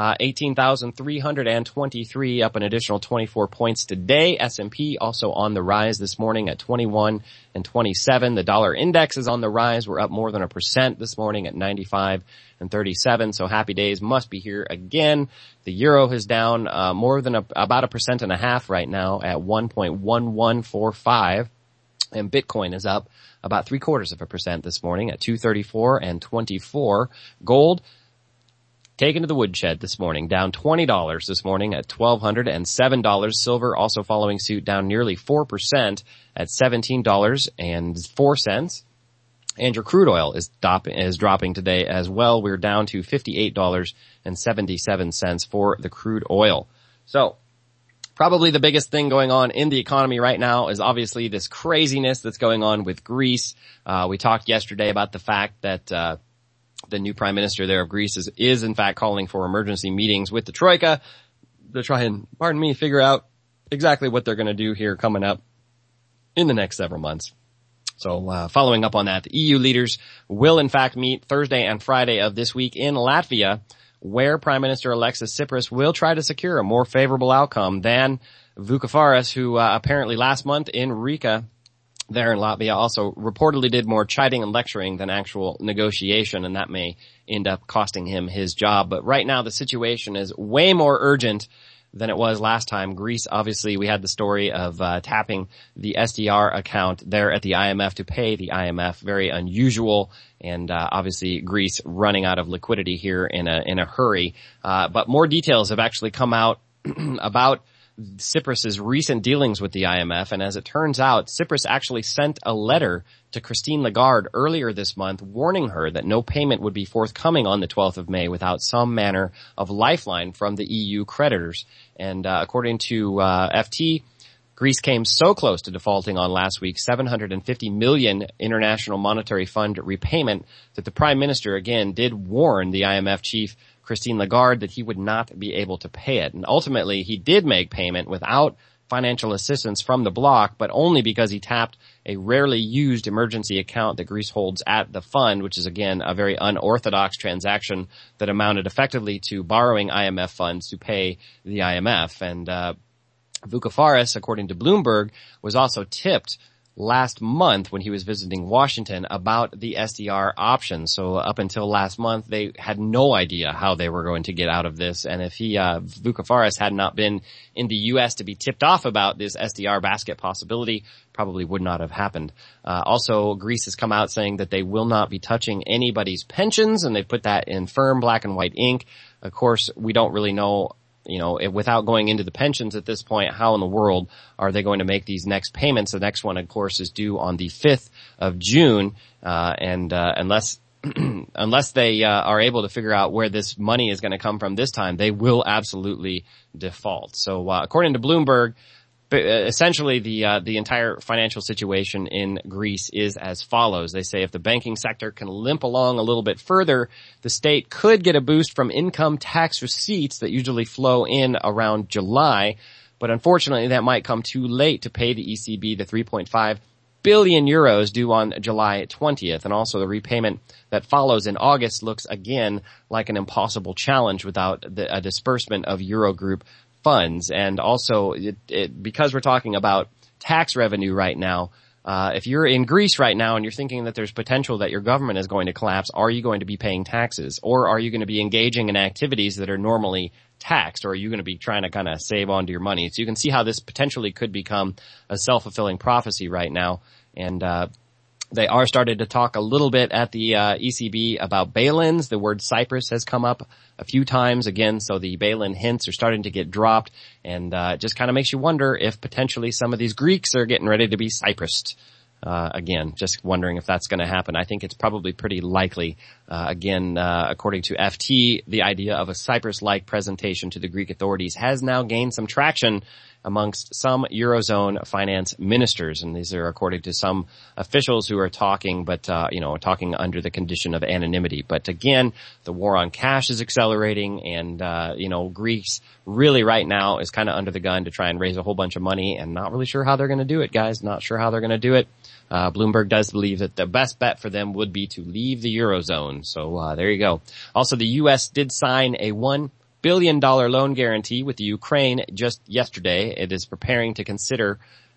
18,323, up an additional 24 points today. S&P also on the rise this morning at 21 and 27. The dollar index is on the rise. We're up more than 1% this morning at 95 and 37. So happy days must be here again. The euro is down more than about 1.5% right now at 1.1145, and Bitcoin is up about 0.75% this morning at 234 and 24. Gold taken to the woodshed this morning, down $20 this morning at $1,207. Silver also following suit, down nearly 4% at $17.04. And your crude oil is dropping today as well. We're down to $58.77 for the crude oil. So probably the biggest thing going on in the economy right now is obviously this craziness that's going on with Greece. We talked yesterday about the fact that the new prime minister there of Greece is in fact calling for emergency meetings with the Troika to try and, figure out exactly what they're going to do here coming up in the next several months. So following up on that, the EU leaders will in fact meet Thursday and Friday of this week in Latvia, where Prime Minister Alexis Tsipras will try to secure a more favorable outcome than Vukafaris, who apparently last month in Riga there in Latvia also reportedly did more chiding and lecturing than actual negotiation, and that may end up costing him his job. But right now the situation is way more urgent than it was last time. Greece, obviously, we had the story of tapping the SDR account there at the IMF to pay the IMF. Very unusual, and obviously Greece running out of liquidity here in a hurry. But more details have actually come out about Tsipras's recent dealings with the IMF, and as it turns out, Tsipras actually sent a letter to Christine Lagarde earlier this month warning her that no payment would be forthcoming on the 12th of May without some manner of lifeline from the EU creditors. And according to FT, Greece came so close to defaulting on last week's $750 million International Monetary Fund repayment that the Prime Minister again did warn the IMF chief Christine Lagarde that he would not be able to pay it. And ultimately, he did make payment without financial assistance from the bloc, but only because he tapped a rarely used emergency account that Greece holds at the fund, which is again a very unorthodox transaction that amounted effectively to borrowing IMF funds to pay the IMF. And Vukafaris, according to Bloomberg, was also tipped last month when he was visiting Washington about the SDR option. So up until last month, they had no idea how they were going to get out of this. And if Vukafaris had not been in the U.S. to be tipped off about this SDR basket possibility, probably would not have happened. Also, Greece has come out saying that they will not be touching anybody's pensions, and they put that in firm black and white ink. Of course, we don't really know, without going into the pensions at this point, how in the world are they going to make these next payments? The next one, of course, is due on the 5th of June, and unless they are able to figure out where this money is going to come from this time, they will absolutely default. So according to Bloomberg, essentially the entire financial situation in Greece is as follows. They say if the banking sector can limp along a little bit further, the state could get a boost from income tax receipts that usually flow in around July. But unfortunately, that might come too late to pay the ECB the 3.5 billion euros due on July 20th. And also the repayment that follows in August looks again like an impossible challenge without a disbursement of Eurogroup funds. And also, because we're talking about tax revenue right now, if you're in Greece right now and you're thinking that there's potential that your government is going to collapse, are you going to be paying taxes? Or are you going to be engaging in activities that are normally taxed? Or are you going to be trying to kind of save onto your money? So you can see how this potentially could become a self-fulfilling prophecy right now. And they are starting to talk a little bit at the ECB about bail-ins. The word Cyprus has come up a few times again, so the bail-in hints are starting to get dropped, and it just kind of makes you wonder if potentially some of these Greeks are getting ready to be Cyprused. Again, just wondering if that's going to happen. I think it's probably pretty likely. According to FT, the idea of a Cyprus-like presentation to the Greek authorities has now gained some traction amongst some Eurozone finance ministers. And these are according to some officials who are talking, but, talking under the condition of anonymity. But again, the war on cash is accelerating and, Greece really right now is kind of under the gun to try and raise a whole bunch of money and not really sure how they're going to do it, guys. Not sure how they're going to do it. Bloomberg does believe that the best bet for them would be to leave the Eurozone. So, there you go. Also, the U.S. did sign a $1 billion loan guarantee with the Ukraine just yesterday. It is preparing to consider,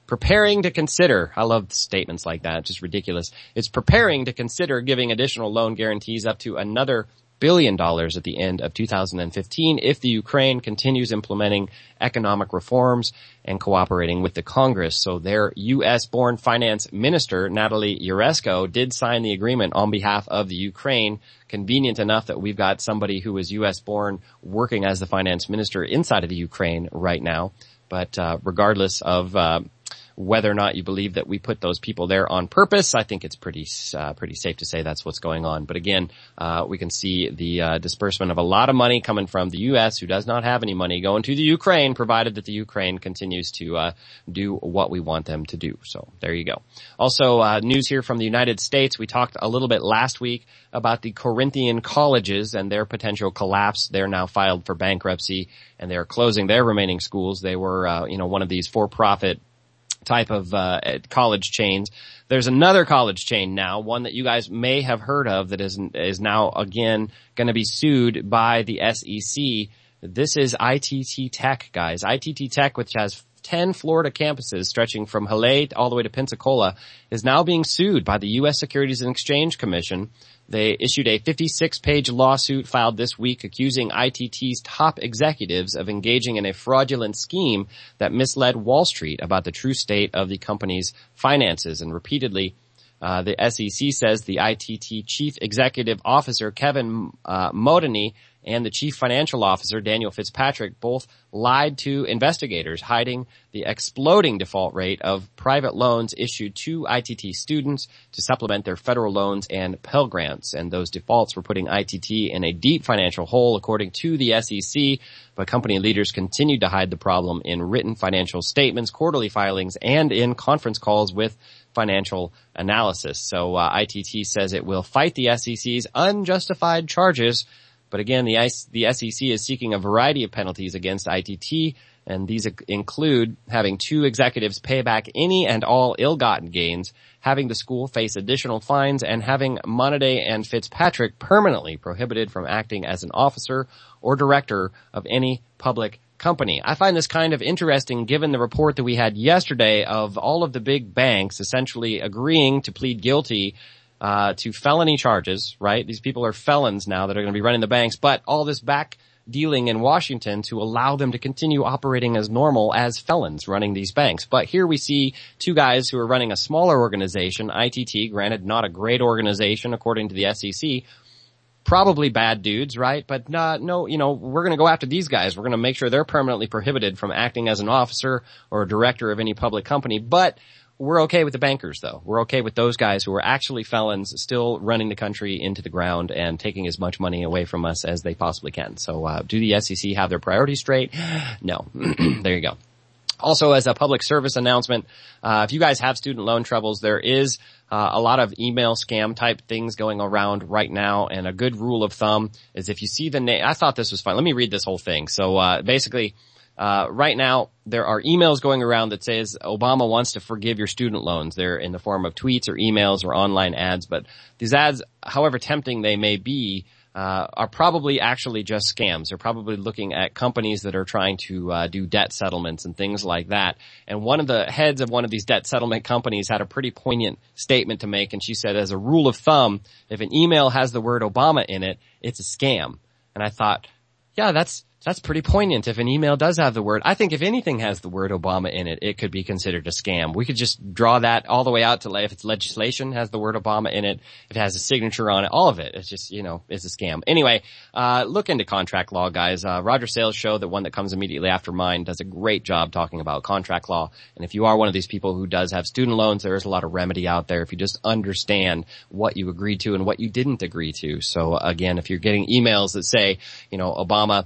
I love statements like that, just ridiculous. It's preparing to consider giving additional loan guarantees up to another $1 billion at the end of 2015 if the Ukraine continues implementing economic reforms and cooperating with the Congress. So their U.S.-born finance minister, Natalie Yaresko, did sign the agreement on behalf of the Ukraine. Convenient enough that we've got somebody who is U.S.-born working as the finance minister inside of the Ukraine right now. But regardless of whether or not you believe that we put those people there on purpose, I think it's pretty safe to say that's what's going on. But again, we can see the disbursement of a lot of money coming from the U.S., who does not have any money, going to the Ukraine, provided that the Ukraine continues to do what we want them to do. So there you go. Also, news here from the United States. We talked a little bit last week about the Corinthian colleges and their potential collapse. They're now filed for bankruptcy, and they're closing their remaining schools. They were, one of these for-profit type of college chains. There's another college chain now, one that you guys may have heard of, that is now again going to be sued by the SEC. This is ITT Tech, guys. ITT Tech, which has 10 Florida campuses stretching from Halle all the way to Pensacola, is now being sued by the U.S. Securities and Exchange Commission. They issued a 56-page lawsuit filed this week accusing ITT's top executives of engaging in a fraudulent scheme that misled Wall Street about the true state of the company's finances. And repeatedly, the SEC says the ITT chief executive officer, Kevin Modany, and the chief financial officer, Daniel Fitzpatrick, both lied to investigators, hiding the exploding default rate of private loans issued to ITT students to supplement their federal loans and Pell Grants. And those defaults were putting ITT in a deep financial hole, according to the SEC. But company leaders continued to hide the problem in written financial statements, quarterly filings, and in conference calls with financial analysis. So ITT says it will fight the SEC's unjustified charges. But again, the SEC is seeking a variety of penalties against ITT, and these include having 2 executives pay back any and all ill-gotten gains, having the school face additional fines, and having Monaday and Fitzpatrick permanently prohibited from acting as an officer or director of any public company. I find this kind of interesting given the report that we had yesterday of all of the big banks essentially agreeing to plead guilty to felony charges, right? These people are felons now that are going to be running the banks, but all this back dealing in Washington to allow them to continue operating as normal as felons running these banks. But here we see 2 guys who are running a smaller organization, ITT, granted not a great organization according to the SEC, probably bad dudes, right? But no, we're going to go after these guys. We're going to make sure they're permanently prohibited from acting as an officer or a director of any public company. But we're okay with the bankers, though. We're okay with those guys who are actually felons still running the country into the ground and taking as much money away from us as they possibly can. So do the SEC have their priorities straight? No. There you go. Also, as a public service announcement, if you guys have student loan troubles, there is a lot of email scam type things going around right now. And a good rule of thumb is if you see the name, I thought this was fun. Let me read this whole thing. So basically, right now, there are emails going around that says Obama wants to forgive your student loans. They're in the form of tweets or emails or online ads. But these ads, however tempting they may be, are probably actually just scams. They're probably looking at companies that are trying to do debt settlements and things like that. And one of the heads of one of these debt settlement companies had a pretty poignant statement to make. And she said, as a rule of thumb, if an email has the word Obama in it, it's a scam. And I thought, yeah, that's pretty poignant. If an email does have the word, I think if anything has the word Obama in it, it could be considered a scam. We could just draw that all the way out to if it's legislation has the word Obama in it, if it has a signature on it, all of it. It's just, it's a scam. Anyway, look into contract law, guys. Roger Sales' show, the one that comes immediately after mine, does a great job talking about contract law. And if you are one of these people who does have student loans, there is a lot of remedy out there if you just understand what you agreed to and what you didn't agree to. So again, if you're getting emails that say, Obama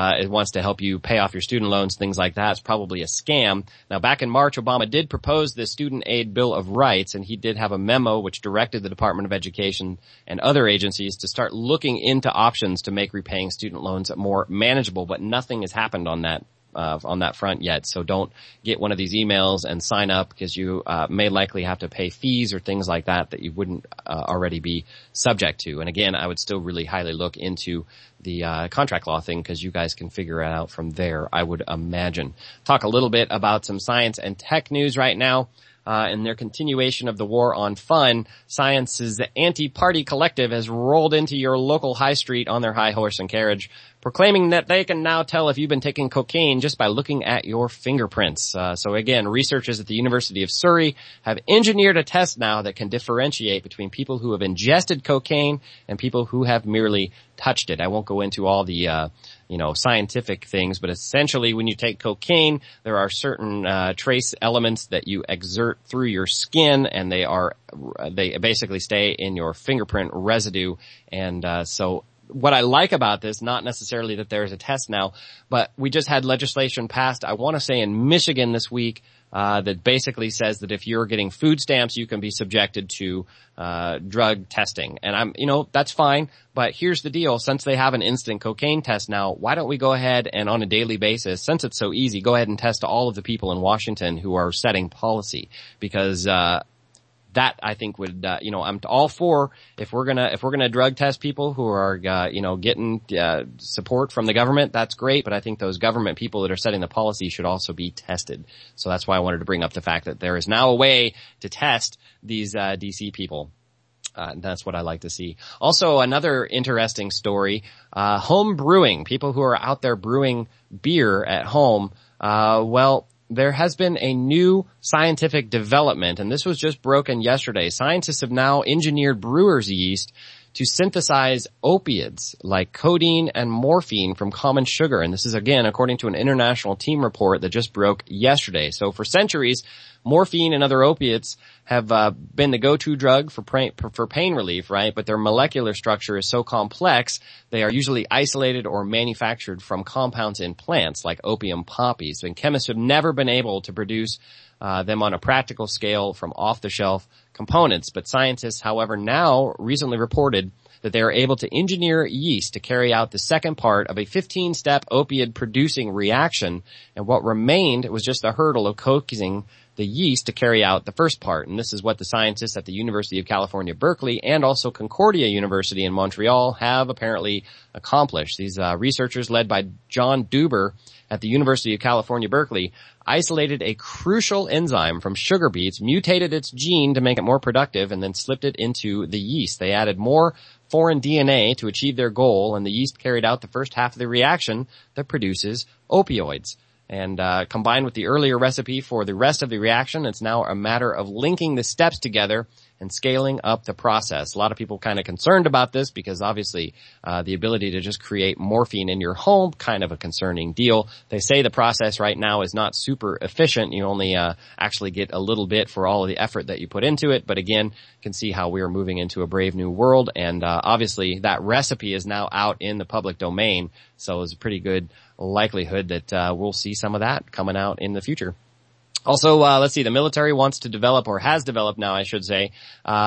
it wants to help you pay off your student loans, things like that. It's probably a scam. Now, back in March, Obama did propose the Student Aid Bill of Rights, and he did have a memo which directed the Department of Education and other agencies to start looking into options to make repaying student loans more manageable, but nothing has happened on that front yet. So don't get one of these emails and sign up, because you may likely have to pay fees or things like that you wouldn't already be subject to. And again, I would still really highly look into the contract law thing, because you guys can figure it out from there, I would imagine. Talk a little bit about some science and tech news right now. In their continuation of the war on fun, Science's anti-party collective has rolled into your local high street on their high horse and carriage, proclaiming that they can now tell if you've been taking cocaine just by looking at your fingerprints. So again, researchers at the University of Surrey have engineered a test now that can differentiate between people who have ingested cocaine and people who have merely touched it. I won't go into all the scientific things, but essentially when you take cocaine, there are certain trace elements that you exert through your skin, and they basically stay in your fingerprint residue. And so what I like about this, not necessarily that there's a test now, but we just had legislation passed, I want to say in Michigan this week, that basically says that if you're getting food stamps, you can be subjected to drug testing. And that's fine, but here's the deal. Since they have an instant cocaine test now, why don't we go ahead and on a daily basis, since it's so easy, go ahead and test all of the people in Washington who are setting policy? Because that I think would, I'm all for if we're gonna drug test people who are, getting support from the government, that's great. But I think those government people that are setting the policy should also be tested. So that's why I wanted to bring up the fact that there is now a way to test these DC people. That's what I like to see. Also, another interesting story, home brewing, people who are out there brewing beer at home. There has been a new scientific development, and this was just broken yesterday. Scientists have now engineered brewer's yeast to synthesize opiates like codeine and morphine from common sugar. And this is, again, according to an international team report that just broke yesterday. So for centuries, morphine and other opiates have been the go-to drug for pain relief, right? But their molecular structure is so complex, they are usually isolated or manufactured from compounds in plants like opium poppies. And chemists have never been able to produce them on a practical scale from off-the-shelf components. But scientists, however, now recently reported that they are able to engineer yeast to carry out the second part of a 15-step opiate-producing reaction. And what remained was just the hurdle of coaxing the yeast to carry out the first part. And this is what the scientists at the University of California, Berkeley, and also Concordia University in Montreal have apparently accomplished. These researchers, led by John Duber at the University of California, Berkeley, isolated a crucial enzyme from sugar beets, mutated its gene to make it more productive, and then slipped it into the yeast. They added more foreign DNA to achieve their goal, and the yeast carried out the first half of the reaction that produces opioids. And combined with the earlier recipe for the rest of the reaction, it's now a matter of linking the steps together and scaling up the process. A lot of people kind of concerned about this because obviously the ability to just create morphine in your home, kind of a concerning deal. They say the process right now is not super efficient. You only actually get a little bit for all of the effort that you put into it. But again, you can see how we are moving into a brave new world. And obviously that recipe is now out in the public domain. So it's a pretty good likelihood that we'll see some of that coming out in the future. Also, let's see, the military wants to develop, or has developed now, I should say,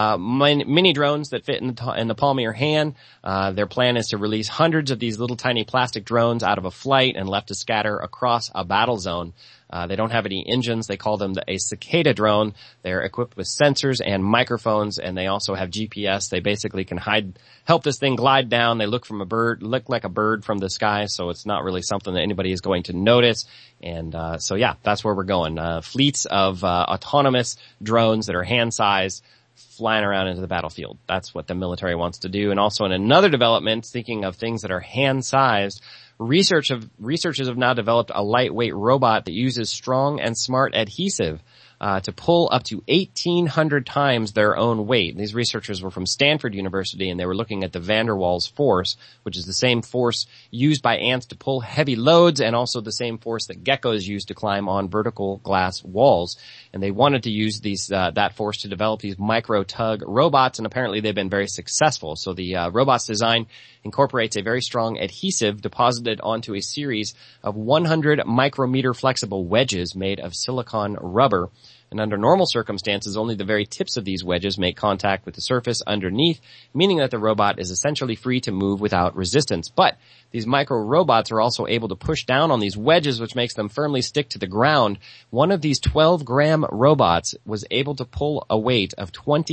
mini drones that fit in the palm of your hand. Their plan is to release hundreds of these little tiny plastic drones out of a flight and left to scatter across a battle zone. They don't have any engines. They call them a cicada drone. They're equipped with sensors and microphones, and they also have GPS. They basically can help this thing glide down. They look like a bird from the sky, so it's not really something that anybody is going to notice. And so yeah, that's where we're going. Fleets of autonomous drones that are hand-sized, flying around into the battlefield. That's what the military wants to do. And also in another development, thinking of things that are hand-sized, researchers have now developed a lightweight robot that uses strong and smart adhesive to pull up to 1,800 times their own weight. These researchers were from Stanford University, and they were looking at the van der Waals force, which is the same force used by ants to pull heavy loads and also the same force that geckos use to climb on vertical glass walls. And they wanted to use that force to develop these micro-tug robots, and apparently they've been very successful. So the robot's design incorporates a very strong adhesive deposited onto a series of 100 micrometer flexible wedges made of silicon rubber. And under normal circumstances, only the very tips of these wedges make contact with the surface underneath, meaning that the robot is essentially free to move without resistance. But these micro robots are also able to push down on these wedges, which makes them firmly stick to the ground. One of these 12-gram robots was able to pull a weight of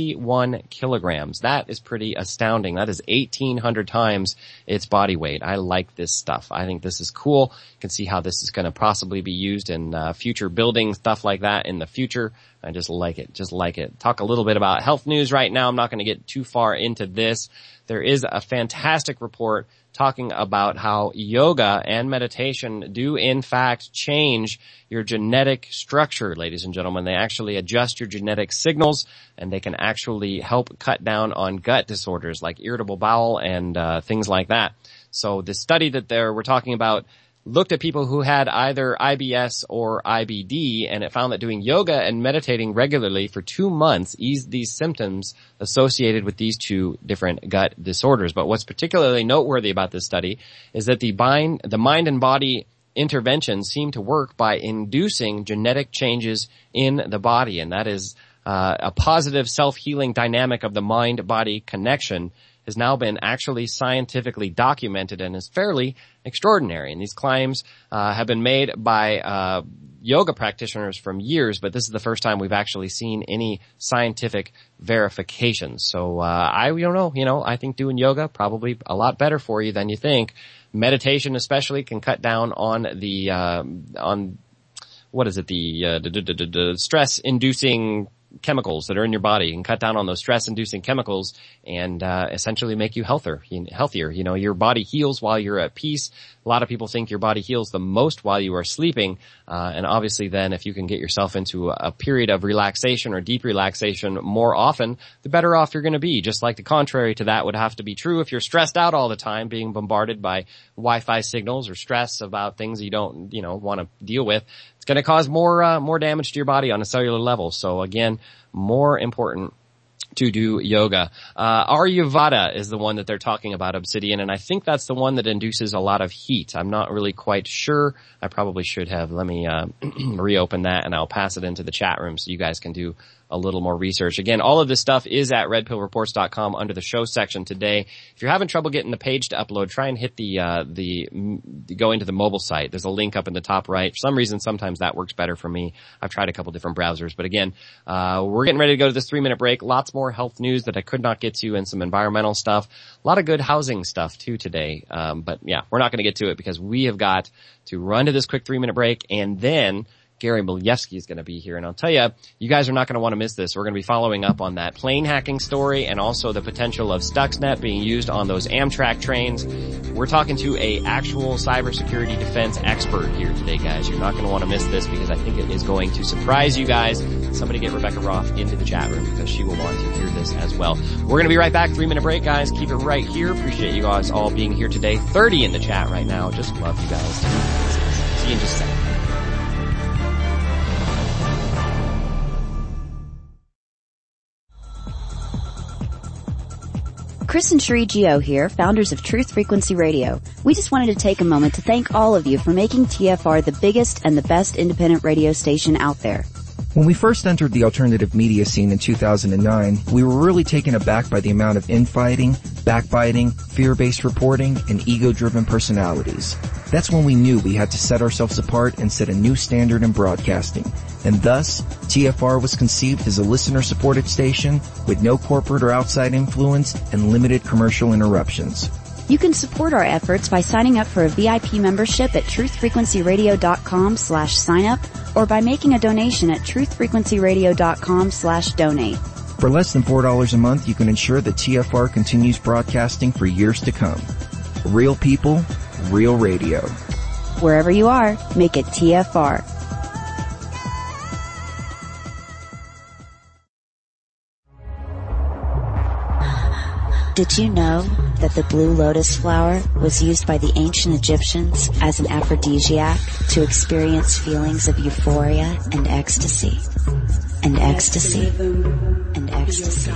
21 kilograms. That is pretty astounding. That is 1,800 times its body weight. I like this stuff. I think this is cool. You can see how this is going to possibly be used in future buildings, stuff like that in the future. I just like it. Just like it. Talk a little bit about health news right now. I'm not going to get too far into this. There is a fantastic report talking about how yoga and meditation do in fact change your genetic structure, ladies and gentlemen. They actually adjust your genetic signals, and they can actually help cut down on gut disorders like irritable bowel and things like that. So the study that we're talking about looked at people who had either IBS or IBD, and it found that doing yoga and meditating regularly for 2 months eased these symptoms associated with these two different gut disorders. But what's particularly noteworthy about this study is that the mind and body interventions seem to work by inducing genetic changes in the body, and that is a positive self-healing dynamic of the mind-body connection has now been actually scientifically documented and is fairly extraordinary. And these claims have been made by yoga practitioners from years, but this is the first time we've actually seen any scientific verifications. So I don't know, I think doing yoga probably a lot better for you than you think. Meditation especially can cut down on the stress-inducing chemicals that are in your body, and cut down on those stress-inducing chemicals and essentially make you healthier. Your body heals while you're at peace. A lot of people think your body heals the most while you are sleeping, and obviously then if you can get yourself into a period of relaxation or deep relaxation more often, the better off you're going to be. Just like the contrary to that would have to be true if you're stressed out all the time, being bombarded by Wi-Fi signals or stress about things you don't, want to deal with. It's going to cause more damage to your body on a cellular level. So again, more important to do yoga. Ayurveda is the one that they're talking about, Obsidian, and I think that's the one that induces a lot of heat. I'm not really quite sure. I probably should have. Let me reopen that, and I'll pass it into the chat room so you guys can do a little more research. Again, all of this stuff is at redpillreports.com under the show section today. If you're having trouble getting the page to upload, try and hit go into the mobile site. There's a link up in the top right. For some reason, sometimes that works better for me. I've tried a couple different browsers, but again, we're getting ready to go to this 3-minute break. Lots more health news that I could not get to, and some environmental stuff. A lot of good housing stuff too today. But yeah, we're not going to get to it because we have got to run to this quick 3-minute break, and then Gary Milewski is going to be here, and I'll tell you, you guys are not going to want to miss this. We're going to be following up on that plane hacking story and also the potential of Stuxnet being used on those Amtrak trains. We're talking to a actual cybersecurity defense expert here today, guys. You're not going to want to miss this because I think it is going to surprise you guys. Somebody get Rebecca Roth into the chat room because she will want to hear this as well. We're going to be right back. 3-minute break, guys. Keep it right here. Appreciate you guys all being here today. 30 in the chat right now. Just love you guys. See you in just a second. Chris and Sheree Gio here, founders of Truth Frequency Radio. We just wanted to take a moment to thank all of you for making TFR the biggest and the best independent radio station out there. When we first entered the alternative media scene in 2009, we were really taken aback by the amount of infighting, backbiting, fear-based reporting, and ego-driven personalities. That's when we knew we had to set ourselves apart and set a new standard in broadcasting. And thus, TFR was conceived as a listener-supported station with no corporate or outside influence and limited commercial interruptions. You can support our efforts by signing up for a VIP membership at truthfrequencyradio.com/signup or by making a donation at truthfrequencyradio.com/donate. For less than $4 a month, you can ensure that TFR continues broadcasting for years to come. Real people, real radio. Wherever you are, make it TFR. Did you know that the blue lotus flower was used by the ancient Egyptians as an aphrodisiac to experience feelings of euphoria and ecstasy? And ecstasy. And ecstasy.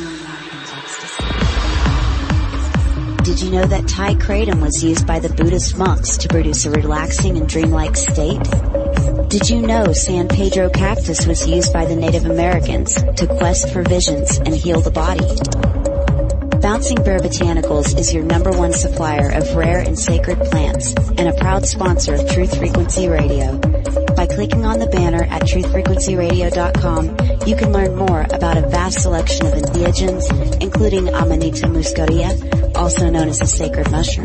Did you know that Thai kratom was used by the Buddhist monks to produce a relaxing and dreamlike state? Did you know San Pedro cactus was used by the Native Americans to quest for visions and heal the body? Bouncing Bear Botanicals is your #1 supplier of rare and sacred plants and a proud sponsor of Truth Frequency Radio. By clicking on the banner at truthfrequencyradio.com, you can learn more about a vast selection of entheogens, including Amanita muscaria, also known as the sacred mushroom.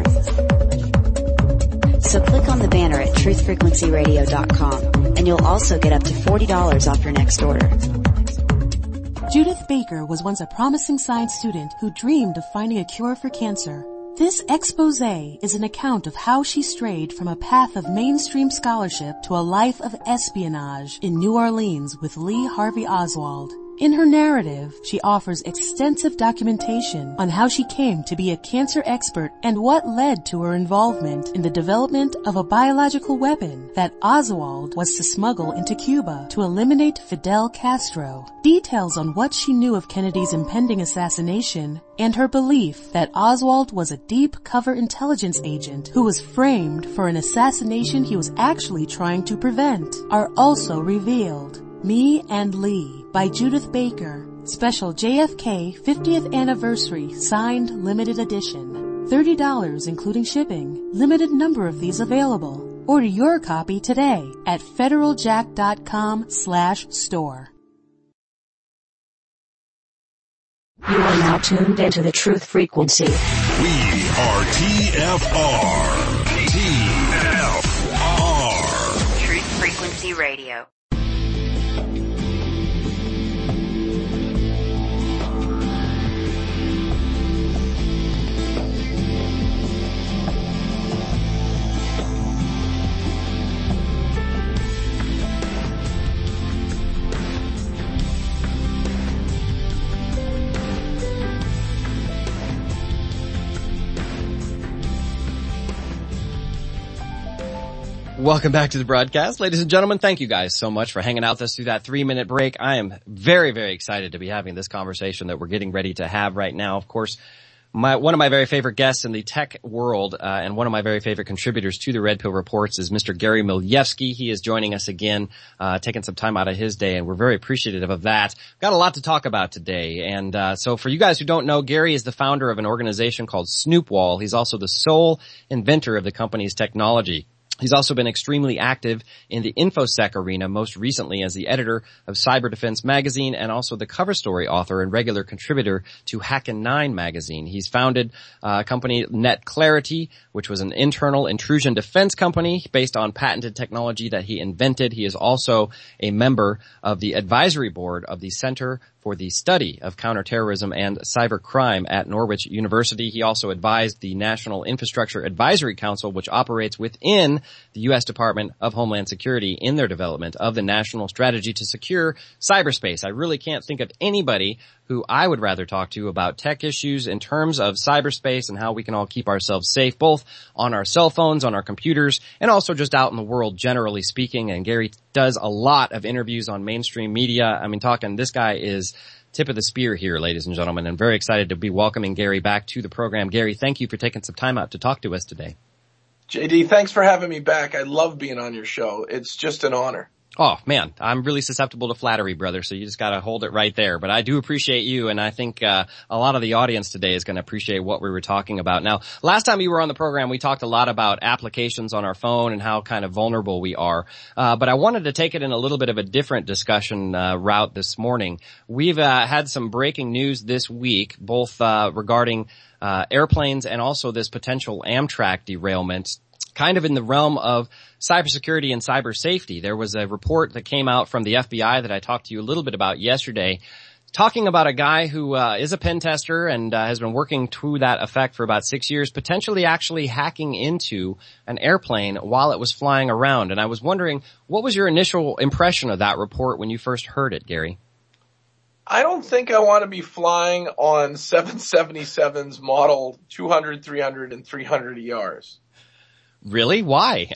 So click on the banner at truthfrequencyradio.com, and you'll also get up to $40 off your next order. Judith Baker was once a promising science student who dreamed of finding a cure for cancer. This expose is an account of how she strayed from a path of mainstream scholarship to a life of espionage in New Orleans with Lee Harvey Oswald. In her narrative, she offers extensive documentation on how she came to be a cancer expert and what led to her involvement in the development of a biological weapon that Oswald was to smuggle into Cuba to eliminate Fidel Castro. Details on what she knew of Kennedy's impending assassination and her belief that Oswald was a deep cover intelligence agent who was framed for an assassination he was actually trying to prevent are also revealed. Me and Lee by Judith Baker. Special JFK 50th Anniversary Signed Limited Edition. $30 including shipping. Limited number of these available. Order your copy today at federaljack.com/store. You are now tuned into the Truth Frequency. We are TFR. Truth Frequency Radio. Welcome back to the broadcast. Ladies and gentlemen, thank you guys so much for hanging out with us through that 3-minute break. I am very, very excited to be having this conversation that we're getting ready to have right now. Of course, one of my very favorite guests in the tech world, and one of my very favorite contributors to the Red Pill Reports is Mr. Gary Milewski. He is joining us again, taking some time out of his day, and we're very appreciative of that. Got a lot to talk about today. And, so for you guys who don't know, Gary is the founder of an organization called Snoopwall. He's also the sole inventor of the company's technology. He's also been extremely active in the InfoSec arena, most recently as the editor of Cyber Defense Magazine and also the cover story author and regular contributor to Hackin' magazine. He's founded a company, Net Clarity, which was an internal intrusion defense company based on patented technology that he invented. He is also a member of the advisory board of the Center for the Study of Counterterrorism and Cybercrime at Norwich University. He also advised the National Infrastructure Advisory Council, which operates within the U.S. Department of Homeland Security in their development of the national strategy to secure cyberspace. I really can't think of anybody who I would rather talk to about tech issues in terms of cyberspace and how we can all keep ourselves safe, both on our cell phones, on our computers, and also just out in the world, generally speaking. And Gary does a lot of interviews on mainstream media. I mean, this guy is tip of the spear here, ladies and gentlemen. I'm very excited to be welcoming Gary back to the program. Gary, thank you for taking some time out to talk to us today. JD, thanks for having me back. I love being on your show. It's just an honor. Oh, man, I'm really susceptible to flattery, brother, so you just gotta hold it right there. But I do appreciate you, and I think a lot of the audience today is gonna appreciate what we were talking about. Now, last time you were on the program, we talked a lot about applications on our phone and how kind of vulnerable we are. But I wanted to take it in a little bit of a different discussion route this morning. We've had some breaking news this week, both regarding airplanes and also this potential Amtrak derailment, kind of in the realm of cybersecurity and cyber safety. There was a report that came out from the FBI that I talked to you a little bit about yesterday, talking about a guy who is a pen tester and has been working to that effect for about 6 years, potentially actually hacking into an airplane while it was flying around. And I was wondering, what was your initial impression of that report when you first heard it, Gary? I don't think I want to be flying on 777's model 200, 300, and 300 ERs. Really? Why?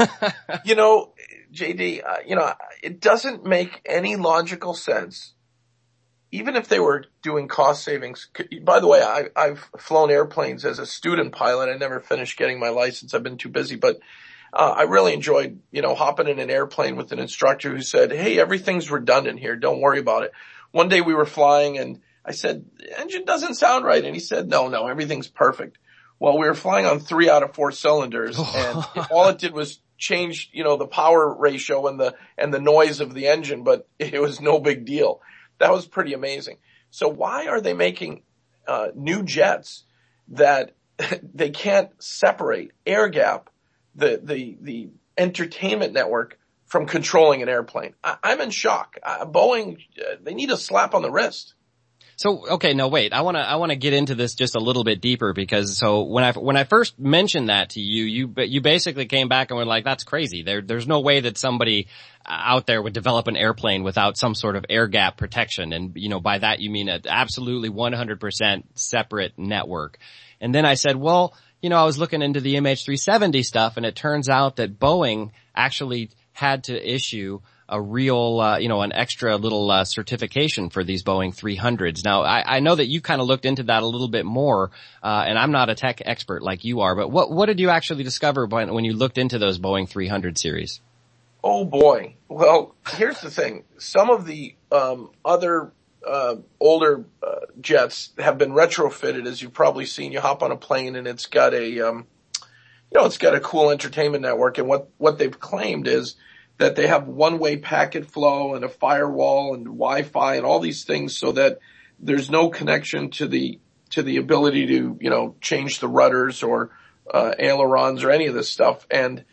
JD, it doesn't make any logical sense. Even if they were doing cost savings. By the way, I've flown airplanes as a student pilot. I never finished getting my license. I've been too busy, but I really enjoyed, hopping in an airplane with an instructor who said, hey, everything's redundant here. Don't worry about it. One day we were flying and I said, the engine doesn't sound right. And he said, no, everything's perfect. Well, we were flying on 3 out of 4 cylinders and all it did was change, the power ratio and the noise of the engine, but it was no big deal. That was pretty amazing. So why are they making, new jets that they can't separate air gap, the entertainment network from controlling an airplane? I'm in shock. Boeing, they need a slap on the wrist. So, okay, no, wait. I wanna get into this just a little bit deeper because when I first mentioned that to you basically came back and were like, that's crazy. There's no way that somebody out there would develop an airplane without some sort of air gap protection. And, by that you mean an absolutely 100% separate network. And then I said, well, I was looking into the MH370 stuff and it turns out that Boeing actually had to issue a real, an extra little, certification for these Boeing 300s. Now, I know that you kind of looked into that a little bit more, and I'm not a tech expert like you are, but what did you actually discover when you looked into those Boeing 300 series? Oh boy. Well, here's the thing. Some of the, other, older, jets have been retrofitted, as you've probably seen. You hop on a plane and it's got it's got a cool entertainment network. And what they've claimed is that they have one-way packet flow and a firewall and Wi-Fi and all these things so that there's no connection to the ability to, change the rudders or, ailerons or any of this stuff. And,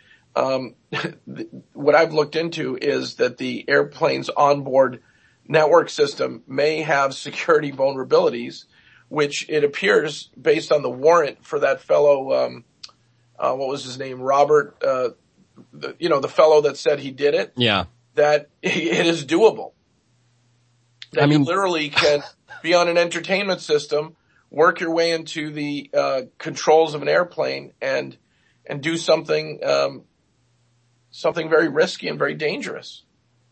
what I've looked into is that the airplane's onboard network system may have security vulnerabilities, which it appears based on the warrant for that fellow, what was his name? Robert, the fellow that said he did it. Yeah. That it is doable. That you literally can be on an entertainment system, work your way into the, controls of an airplane and do something very risky and very dangerous.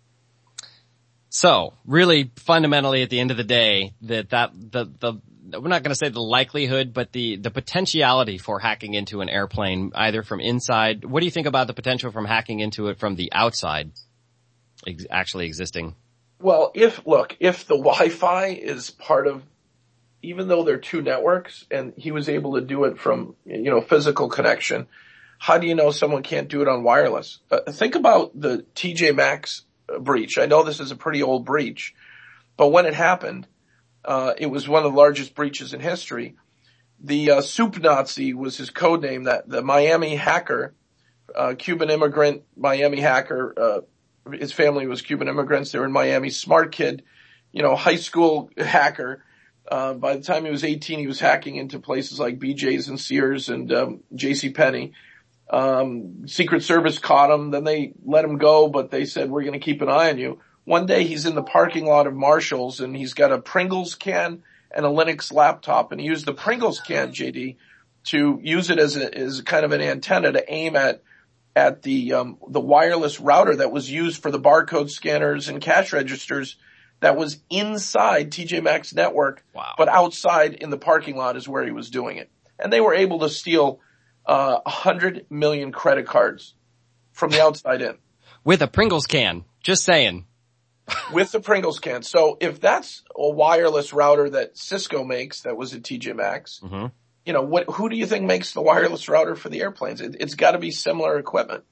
So, really, fundamentally, at the end of the day, we're not going to say the likelihood, but the potentiality for hacking into an airplane, either from inside. What do you think about the potential from hacking into it from the outside actually existing? Well, if the Wi-Fi is part of, even though they're two networks and he was able to do it from, physical connection, how do you know someone can't do it on wireless? Think about the TJ Maxx breach. I know this is a pretty old breach, but when it happened, it was one of the largest breaches in history. The Soup Nazi was his code name. That the Miami hacker, Cuban immigrant Miami hacker, his family was Cuban immigrants. They were in Miami. Smart kid, high school hacker. By the time he was 18, he was hacking into places like BJ's and Sears and JCPenney. Secret Service caught him. Then they let him go, but they said, we're going to keep an eye on you. One day he's in the parking lot of Marshall's and he's got a Pringles can and a Linux laptop, and he used the Pringles can, JD, to use it as kind of an antenna to aim at the wireless router that was used for the barcode scanners and cash registers that was inside TJ Maxx network. Wow. But outside in the parking lot is where he was doing it. And they were able to steal 100 million credit cards from the outside in. With a Pringles can. Just saying. With the Pringles can. So if that's a wireless router that Cisco makes that was at TJ Maxx, who do you think makes the wireless router for the airplanes? It's got to be similar equipment.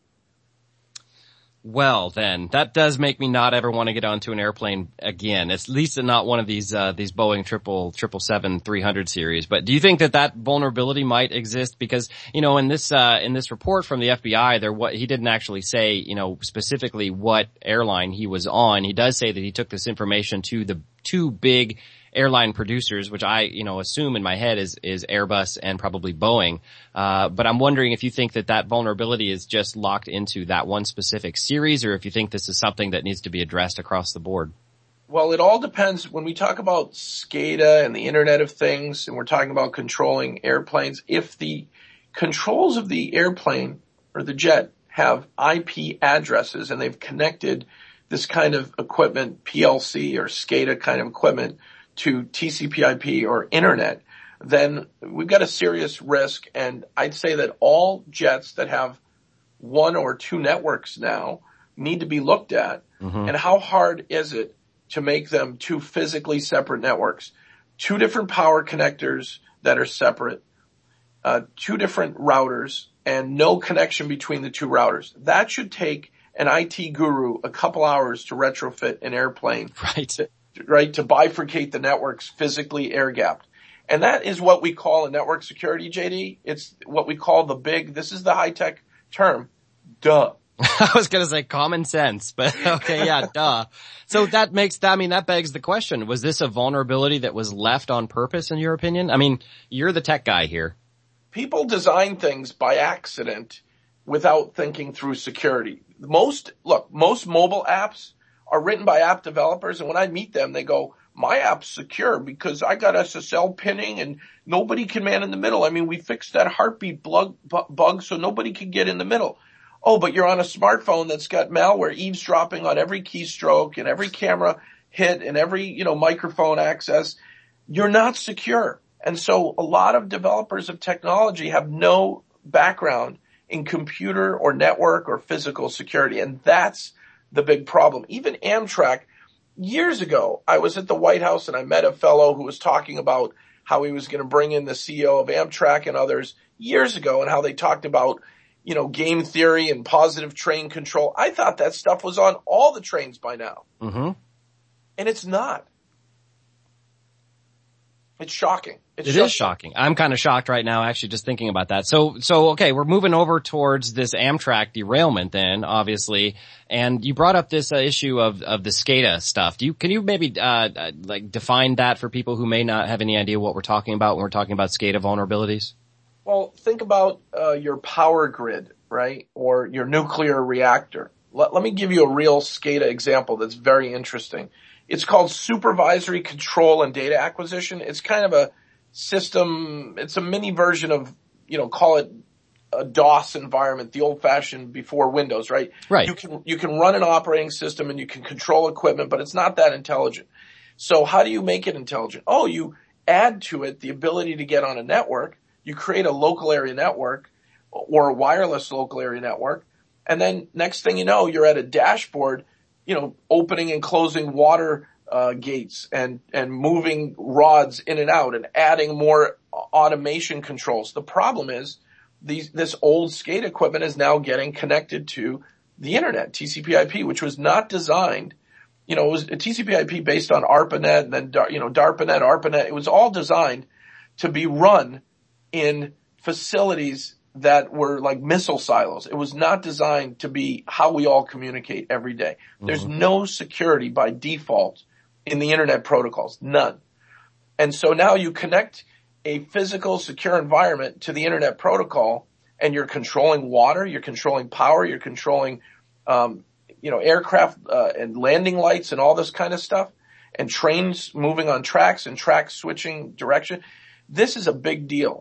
Well, then, that does make me not ever want to get onto an airplane again. At least not one of these Boeing 777-300 series. But do you think that vulnerability might exist? Because, in this report from the FBI, he didn't actually say, specifically what airline he was on. He does say that he took this information to the two big airline producers, which I, assume in my head is Airbus and probably Boeing. But I'm wondering if you think that vulnerability is just locked into that one specific series, or if you think this is something that needs to be addressed across the board. Well, it all depends. When we talk about SCADA and the Internet of Things, and we're talking about controlling airplanes, if the controls of the airplane or the jet have IP addresses and they've connected this kind of equipment, PLC or SCADA kind of equipment, to TCP/IP or Internet, then we've got a serious risk. And I'd say that all jets that have one or two networks now need to be looked at. And how hard is it to make them two physically separate networks, two different power connectors that are separate, two different routers, and no connection between the two routers. That should take an IT guru a couple hours to retrofit an airplane. Right. To bifurcate the networks physically air gapped. And that is what we call in network security, JD. It's what we call this is the high tech term, duh. I was going to say common sense, but okay, yeah, duh. So that begs the question, was this a vulnerability that was left on purpose in your opinion? I mean, you're the tech guy here. People design things by accident without thinking through security. Most mobile apps are written by app developers, and when I meet them, they go, my app's secure because I got SSL pinning and nobody can man in the middle. I mean, we fixed that heartbeat bug so nobody can get in the middle. Oh, but you're on a smartphone that's got malware eavesdropping on every keystroke and every camera hit and every, microphone access. You're not secure. And so a lot of developers of technology have no background in computer or network or physical security. And that's the big problem. Even Amtrak, years ago, I was at the White House and I met a fellow who was talking about how he was going to bring in the CEO of Amtrak and others years ago and how they talked about game theory and positive train control. I thought that stuff was on all the trains by now. And it's not. It's shocking. It is shocking. I'm kind of shocked right now, actually, just thinking about that. So, okay, we're moving over towards this Amtrak derailment then, obviously. And you brought up this issue of the SCADA stuff. Can you maybe, define that for people who may not have any idea what we're talking about when we're talking about SCADA vulnerabilities? Well, think about your power grid, right? Or your nuclear reactor. Let me give you a real SCADA example that's very interesting. It's called supervisory control and data acquisition. It's kind of a system. It's a mini version of, call it a DOS environment, the old fashioned before Windows, right? Right. You can run an operating system and you can control equipment, but it's not that intelligent. So how do you make it intelligent? Oh, you add to it the ability to get on a network. You create a local area network or a wireless local area network. And then next thing you know, you're at a dashboard, opening and closing water gates and moving rods in and out and adding more automation controls. The problem is this old SCADA equipment is now getting connected to the internet, TCP/IP, which was not designed. It was a TCP/IP based on ARPANET and then, DARPANET, ARPANET. It was all designed to be run in facilities that were like missile silos. It was not designed to be how we all communicate every day. There's no security by default in the internet protocols. None. And so now you connect a physical secure environment to the internet protocol and you're controlling water, you're controlling power, you're controlling, aircraft, and landing lights and all this kind of stuff and trains moving on tracks and tracks switching direction. This is a big deal.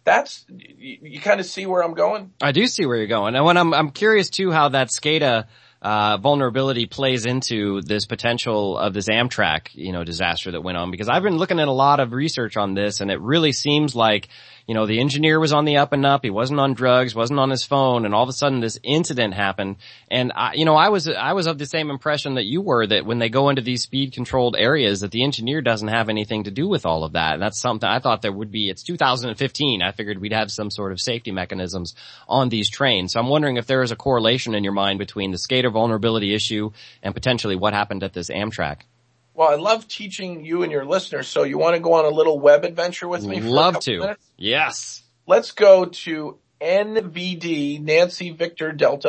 You kind of see where I'm going? I do see where you're going. And when I'm curious too how that SCADA vulnerability plays into this potential of this Amtrak, disaster that went on, because I've been looking at a lot of research on this and it really seems like, the engineer was on the up and up. He wasn't on drugs, wasn't on his phone, and all of a sudden this incident happened. And I was of the same impression that you were, that when they go into these speed controlled areas that the engineer doesn't have anything to do with all of that. And that's something I thought there would be. It's 2015. I figured we'd have some sort of safety mechanisms on these trains. So I'm wondering if there is a correlation in your mind between the SCADA vulnerability issue and potentially what happened at this Amtrak. Well, I love teaching you and your listeners, so you want to go on a little web adventure with me for a couple minutes? Yes. Let's go to NVD, Nancy Victor Delta,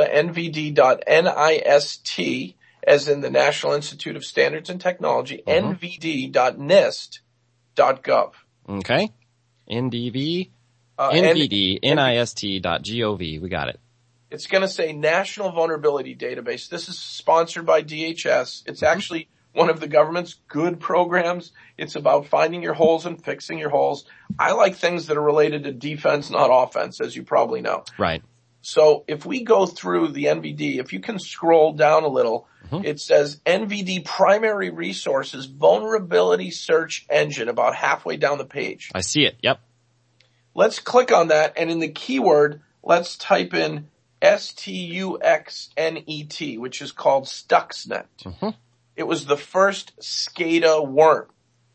NVD.NIST, as in the National Institute of Standards and Technology, NVD.NIST.gov. Okay. NVD.NIST.gov. We got it. It's going to say National Vulnerability Database. This is sponsored by DHS. It's actually one of the government's good programs. It's about finding your holes and fixing your holes. I like things that are related to defense, not offense, as you probably know. Right. So if we go through the NVD, if you can scroll down a little, it says NVD primary resources, vulnerability search engine, about halfway down the page. I see it. Yep. Let's click on that, and in the keyword, let's type in STUXNET, which is called Stuxnet. It was the first SCADA worm.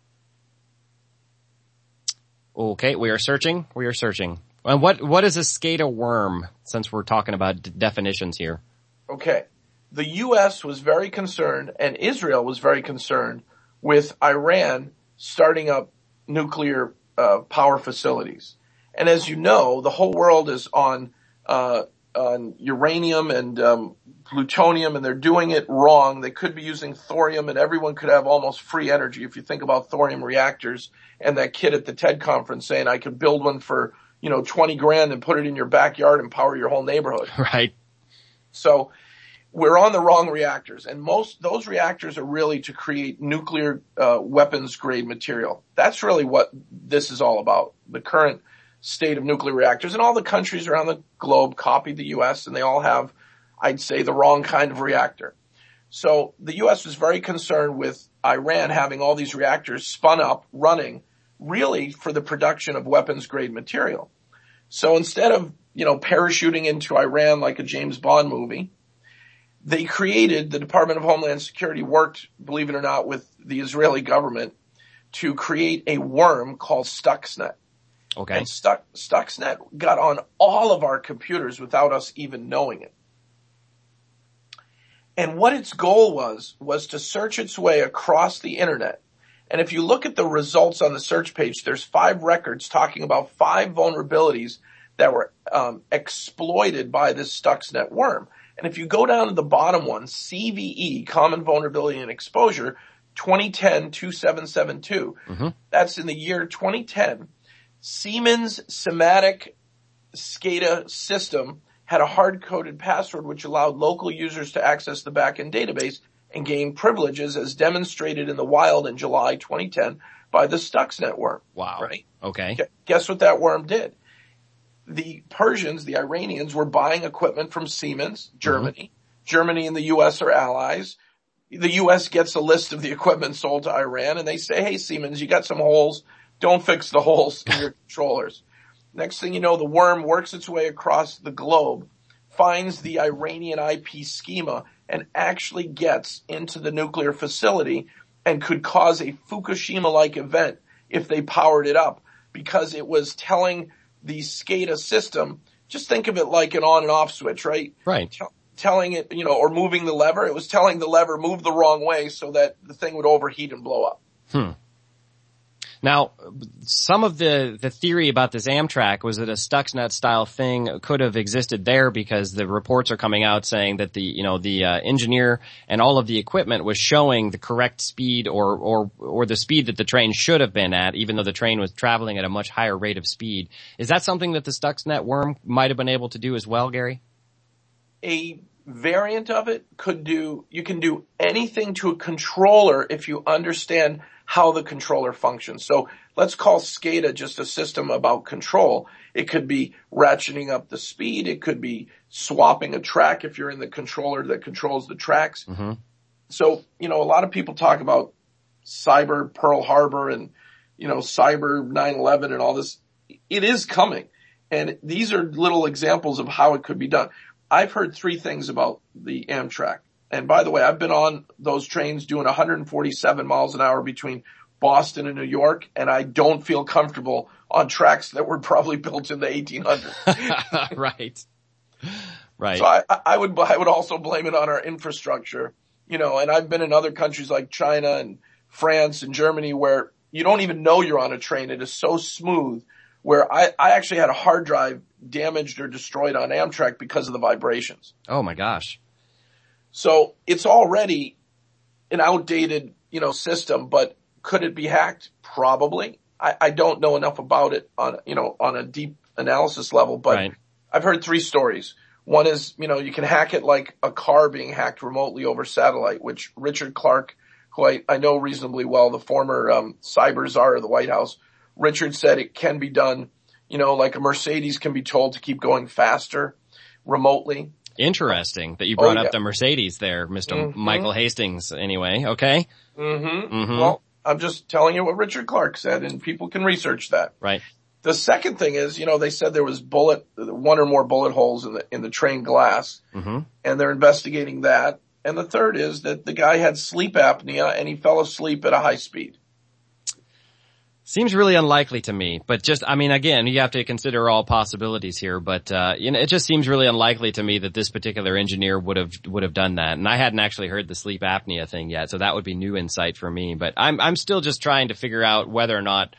Okay, we are searching. And what is a SCADA worm, since we're talking about definitions here? Okay. The U.S. was very concerned, and Israel was very concerned, with Iran starting up nuclear power facilities. And as you know, the whole world is on uranium and plutonium, and they're doing it wrong. They could be using thorium, and everyone could have almost free energy. If you think about thorium reactors, and that kid at the TED conference saying, I could build one for, $20,000 and put it in your backyard and power your whole neighborhood. Right. So we're on the wrong reactors, and those reactors are really to create nuclear weapons grade material. That's really what this is all about, the current state of nuclear reactors. And all the countries around the globe copied the U.S., and they all have, I'd say, the wrong kind of reactor. So the U.S. was very concerned with Iran having all these reactors spun up, running, really for the production of weapons grade material. So instead of, parachuting into Iran like a James Bond movie, they created, the Department of Homeland Security worked, believe it or not, with the Israeli government to create a worm called Stuxnet. Okay. And Stuxnet got on all of our computers without us even knowing it. And what its goal was to search its way across the internet. And if you look at the results on the search page, there's 5 records talking about 5 vulnerabilities that were exploited by this Stuxnet worm. And if you go down to the bottom one, CVE, Common Vulnerability and Exposure, 2010-2772, that's in the year 2010, Siemens Symantec SCADA system had a hard-coded password which allowed local users to access the backend database and gain privileges as demonstrated in the wild in July 2010 by the Stuxnet worm. Wow. Right? Okay. Guess what that worm did? The Persians, the Iranians, were buying equipment from Siemens, Germany. Germany and the U.S. are allies. The U.S. gets a list of the equipment sold to Iran, and they say, hey, Siemens, you got some holes. Don't fix the holes in your controllers. Next thing you know, the worm works its way across the globe, finds the Iranian IP schema, and actually gets into the nuclear facility and could cause a Fukushima-like event if they powered it up, because it was telling the SCADA system, just think of it like an on and off switch, right? Right. Telling it, or moving the lever. It was telling the lever move the wrong way so that the thing would overheat and blow up. Now, some of the theory about this Amtrak was that a Stuxnet style thing could have existed there because the reports are coming out saying that the engineer and all of the equipment was showing the correct speed or the speed that the train should have been at, even though the train was traveling at a much higher rate of speed. Is that something that the Stuxnet worm might have been able to do as well, Gary? A variant of it you can do anything to a controller if you understand how the controller functions. So let's call SCADA just a system about control. It could be ratcheting up the speed. It could be swapping a track if you're in the controller that controls the tracks. So, a lot of people talk about cyber Pearl Harbor and, cyber 9/11 and all this. It is coming. And these are little examples of how it could be done. I've heard 3 things about the Amtrak. And by the way, I've been on those trains doing 147 miles an hour between Boston and New York, and I don't feel comfortable on tracks that were probably built in the 1800s. Right. Right. So I would also blame it on our infrastructure, and I've been in other countries like China and France and Germany where you don't even know you're on a train. It is so smooth, where I actually had a hard drive damaged or destroyed on Amtrak because of the vibrations. Oh my gosh. So it's already an outdated, system, but could it be hacked? Probably. I don't know enough about it on a deep analysis level, but right. I've heard 3 stories. One is, you can hack it like a car being hacked remotely over satellite, which Richard Clark, who I know reasonably well, the former cyber czar of the White House, Richard said it can be done, like a Mercedes can be told to keep going faster remotely. Interesting that you brought up the Mercedes there, Mr. Michael Hastings, anyway. Okay. Well, I'm just telling you what Richard Clark said, and people can research that. Right. The second thing is, they said there was one or more bullet holes in the train glass, and they're investigating that. And the third is that the guy had sleep apnea and he fell asleep at a high speed. Seems really unlikely to me, but again, you have to consider all possibilities here, but, it just seems really unlikely to me that this particular engineer would have done that. And I hadn't actually heard the sleep apnea thing yet, so that would be new insight for me, but I'm still just trying to figure out whether or not,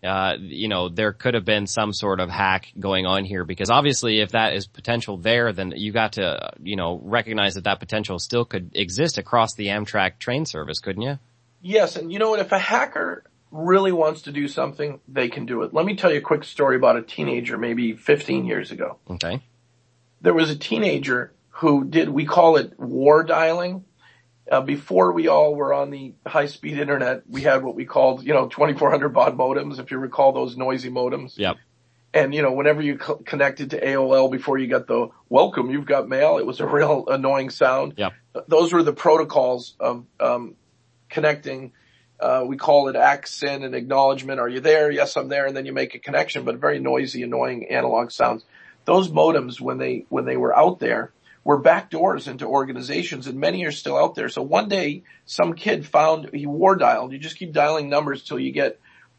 there could have been some sort of hack going on here, because obviously if that is potential there, then you got to, recognize that potential still could exist across the Amtrak train service, couldn't you? Yes. And you know what? If a hacker really wants to do something, they can do it. Let me tell you a quick story about a teenager maybe 15 years ago. Okay. There was a teenager who we call it war dialing. Before we all were on the high-speed internet, we had what we called, 2400 baud modems, if you recall those noisy modems. Yep. And, whenever you connected to AOL before you got the welcome, you've got mail, it was a real annoying sound. Yep. Those were the protocols of connecting. We call it ACK-SYN and acknowledgement. Are you there? Yes, I'm there. And then you make a connection, but very noisy, annoying analog sounds. Those modems, when they were out there, were backdoors into organizations, and many are still out there. So one day, some kid he war dialed. You just keep dialing numbers till you get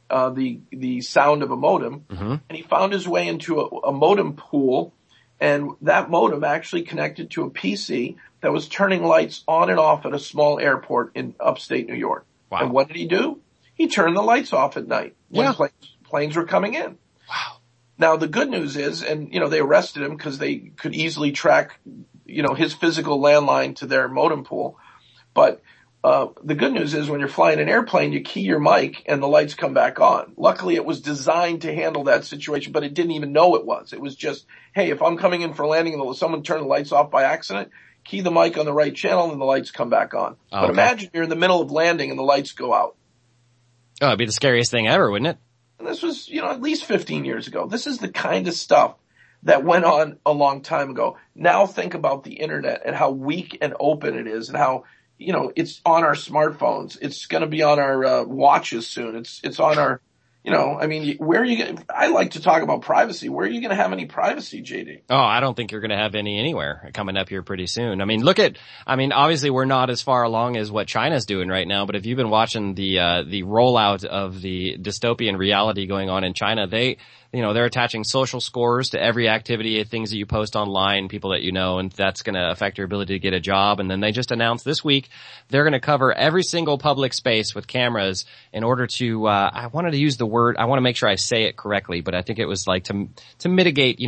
the sound of a modem. And he found his way into a modem pool, and that modem actually connected to a PC that was turning lights on and off at a small airport in upstate New York. Wow. And what did he do? He turned the lights off at night when planes were coming in. Wow. Now the good news is, and they arrested him because they could easily track, his physical landline to their modem pool. But the good news is when you're flying an airplane, you key your mic and the lights come back on. Luckily it was designed to handle that situation, but it didn't even know it was. It was just, hey, if I'm coming in for landing and someone turned the lights off by accident, key the mic on the right channel and the lights come back on. Oh, but imagine you're in the middle of landing and the lights go out. Oh, it'd be the scariest thing ever, wouldn't it? And this was, at least 15 years ago. This is the kind of stuff that went on a long time ago. Now think about the internet and how weak and open it is, and how, it's on our smartphones. It's going to be on our watches soon. It's on our, where are you going to, I like to talk about privacy. Where are you going to have any privacy, JD? Oh, I don't think you're going to have any anywhere coming up here pretty soon. Obviously we're not as far along as what China's doing right now, but if you've been watching the rollout of the dystopian reality going on in China, they're attaching social scores to every activity, things that you post online, people that and that's going to affect your ability to get a job. And then they just announced this week they're going to cover every single public space with cameras in order to, I wanted to use the word, I want to make sure I say it correctly, but I think it was like to mitigate,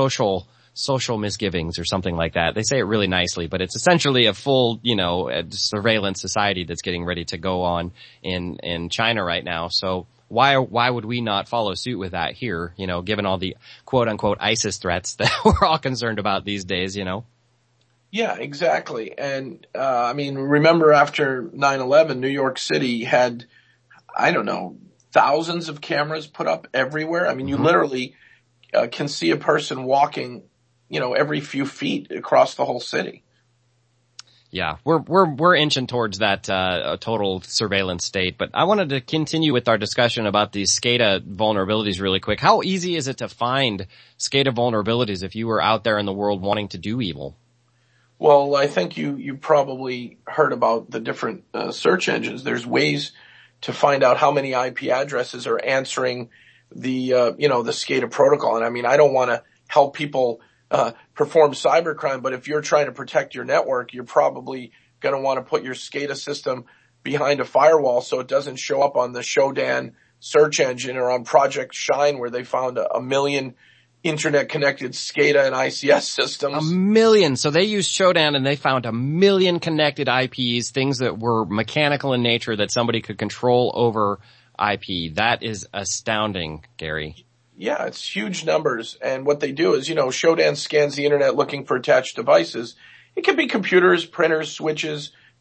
social misgivings or something like that. They say it really nicely, but it's essentially a full, surveillance society that's getting ready to go on in China right now. So why would we not follow suit with that here, given all the quote unquote ISIS threats that we're all concerned about these days, Yeah, exactly. And, remember after 9/11, New York City had, thousands of cameras put up everywhere. You literally can see a person walking, every few feet across the whole city. Yeah, we're inching towards that total surveillance state. But I wanted to continue with our discussion about these SCADA vulnerabilities really quick. How easy is it to find SCADA vulnerabilities if you were out there in the world wanting to do evil? Well, I think you probably heard about the different search engines. There's ways to find out how many IP addresses are answering the the SCADA protocol. And I don't want to help people perform cybercrime, but if you're trying to protect your network, you're probably going to want to put your SCADA system behind a firewall so it doesn't show up on the Shodan search engine or on Project Shine, where they found a million internet-connected SCADA and ICS systems. 1 million. So they used Shodan and they found 1 million connected IPs, things that were mechanical in nature that somebody could control over IP. That is astounding, Gary. Yeah, it's huge numbers. And what they do is, Shodan scans the internet looking for attached devices. It could be computers, printers, switches,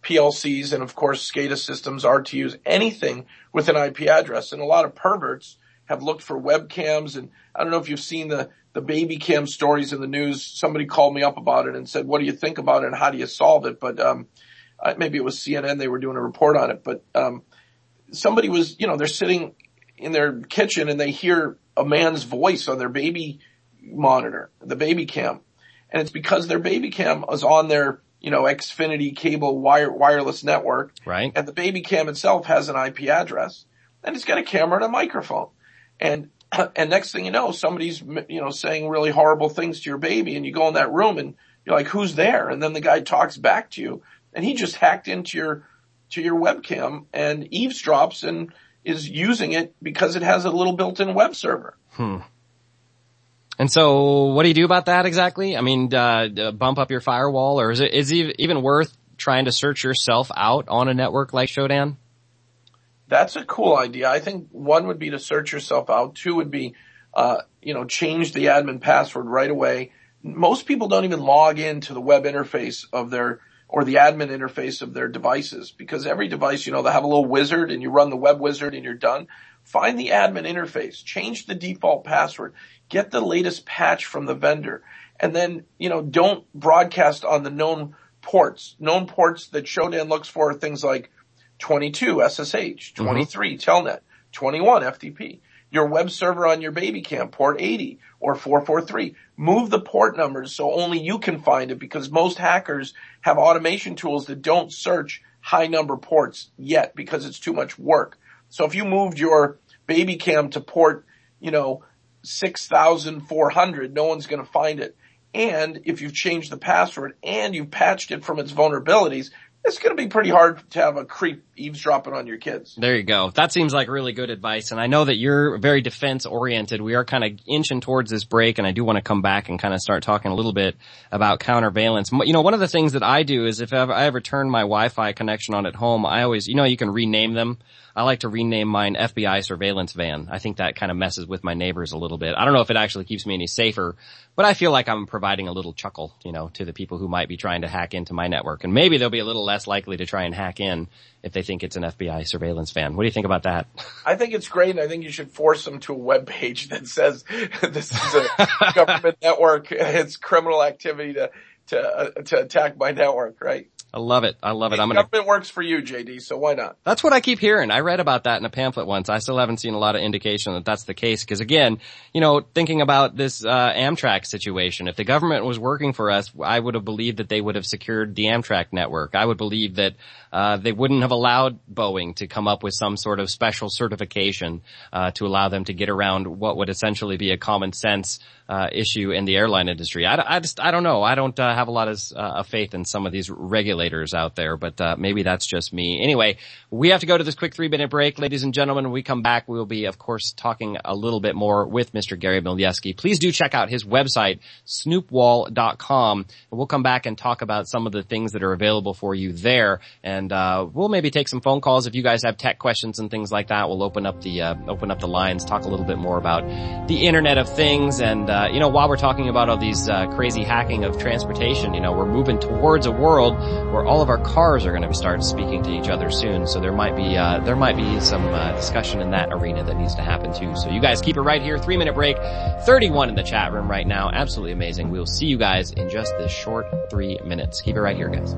PLCs and of course SCADA systems, RTUs, anything with an IP address. And a lot of perverts have looked for webcams, and I don't know if you've seen the baby cam stories in the news. Somebody called me up about it and said, what do you think about it and how do you solve it? But maybe it was CNN, they were doing a report on it, but somebody was, they're sitting in their kitchen and they hear a man's voice on their baby monitor, the baby cam. And it's because their baby cam is on their, Xfinity cable wireless network. Right. And the baby cam itself has an IP address, and it's got a camera and a microphone. And next thing you know, somebody's, saying really horrible things to your baby, and you go in that room and you're like, who's there? And then the guy talks back to you, and he just hacked into your webcam and eavesdrops and is using it because it has a little built-in web server. And so what do you do about that exactly? I mean, bump up your firewall, or is it even worth trying to search yourself out on a network like Shodan? That's a cool idea. I think one would be to search yourself out. Two would be, change the admin password right away. Most people don't even log into the web interface or the admin interface of their devices, because every device, they have a little wizard and you run the web wizard and you're done. Find the admin interface, change the default password, get the latest patch from the vendor, and then, don't broadcast on the known ports. Known ports that Shodan looks for are things like 22 SSH, 23 Telnet, 21 FTP. Your web server on your baby cam, port 80 or 443. Move the port numbers so only you can find it, because most hackers have automation tools that don't search high number ports yet because it's too much work. So if you moved your baby cam to port, 6,400, no one's going to find it. And if you've changed the password and you've patched it from its vulnerabilities, it's going to be pretty hard to have a creep eavesdropping on your kids. There you go. That seems like really good advice. And I know that you're very defense oriented. We are kind of inching towards this break, and I do want to come back and kind of start talking a little bit about counterveillance. One of the things that I do is if I ever turn my Wi-Fi connection on at home, I always, you can rename them. I like to rename mine FBI surveillance van. I think that kind of messes with my neighbors a little bit. I don't know if it actually keeps me any safer, but I feel like I'm providing a little chuckle, to the people who might be trying to hack into my network. And maybe they'll be a little less likely to try and hack in if they think it's an FBI surveillance van. What do you think about that? I think it's great, and I think you should force them to a web page that says this is a government network. It's criminal activity to attack my network, right? I love it. Government works for you, JD, so why not? That's what I keep hearing. I read about that in a pamphlet once. I still haven't seen a lot of indication that that's the case. Because again, thinking about this Amtrak situation, if the government was working for us, I would have believed that they would have secured the Amtrak network. I would believe that they wouldn't have allowed Boeing to come up with some sort of special certification to allow them to get around what would essentially be a common sense issue in the airline industry. I don't know. I don't have a lot of faith in some of these regulators out there, but maybe that's just me. Anyway, we have to go to this quick 3-minute break. Ladies and gentlemen, when we come back, we will be, of course, talking a little bit more with Mr. Gary Milewski. Please do check out his website, snoopwall.com, and we'll come back and talk about some of the things that are available for you there, and we'll maybe take some phone calls if you guys have tech questions and things like that. We'll open up the lines, talk a little bit more about the Internet of Things, and while we're talking about all these crazy hacking of transportation, we're moving towards a world where all of our cars are going to start speaking to each other soon. So there might be some discussion in that arena that needs to happen too. So you guys keep it right here. 3-minute break. 31 in the chat room right now. Absolutely amazing. We will see you guys in just this short 3 minutes. Keep it right here, guys.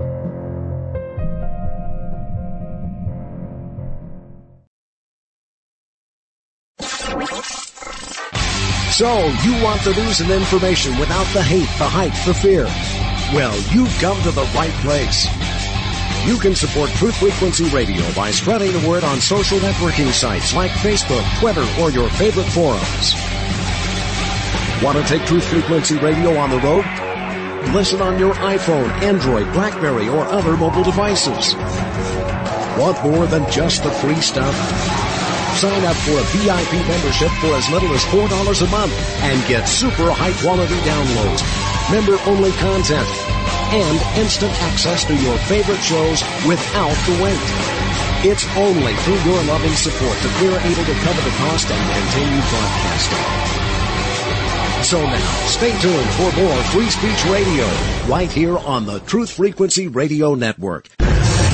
So, you want the news and information without the hate, the hype, the fear. Well, you've come to the right place. You can support Truth Frequency Radio by spreading the word on social networking sites like Facebook, Twitter, or your favorite forums. Want to take Truth Frequency Radio on the road? Listen on your iPhone, Android, BlackBerry, or other mobile devices. Want more than just the free stuff? Sign up for a VIP membership for as little as $4 a month and get super high-quality downloads, member-only content, and instant access to your favorite shows without the wait. It's only through your loving support that we're able to cover the cost and continue broadcasting. So now, stay tuned for more Free Speech Radio right here on the Truth Frequency Radio Network.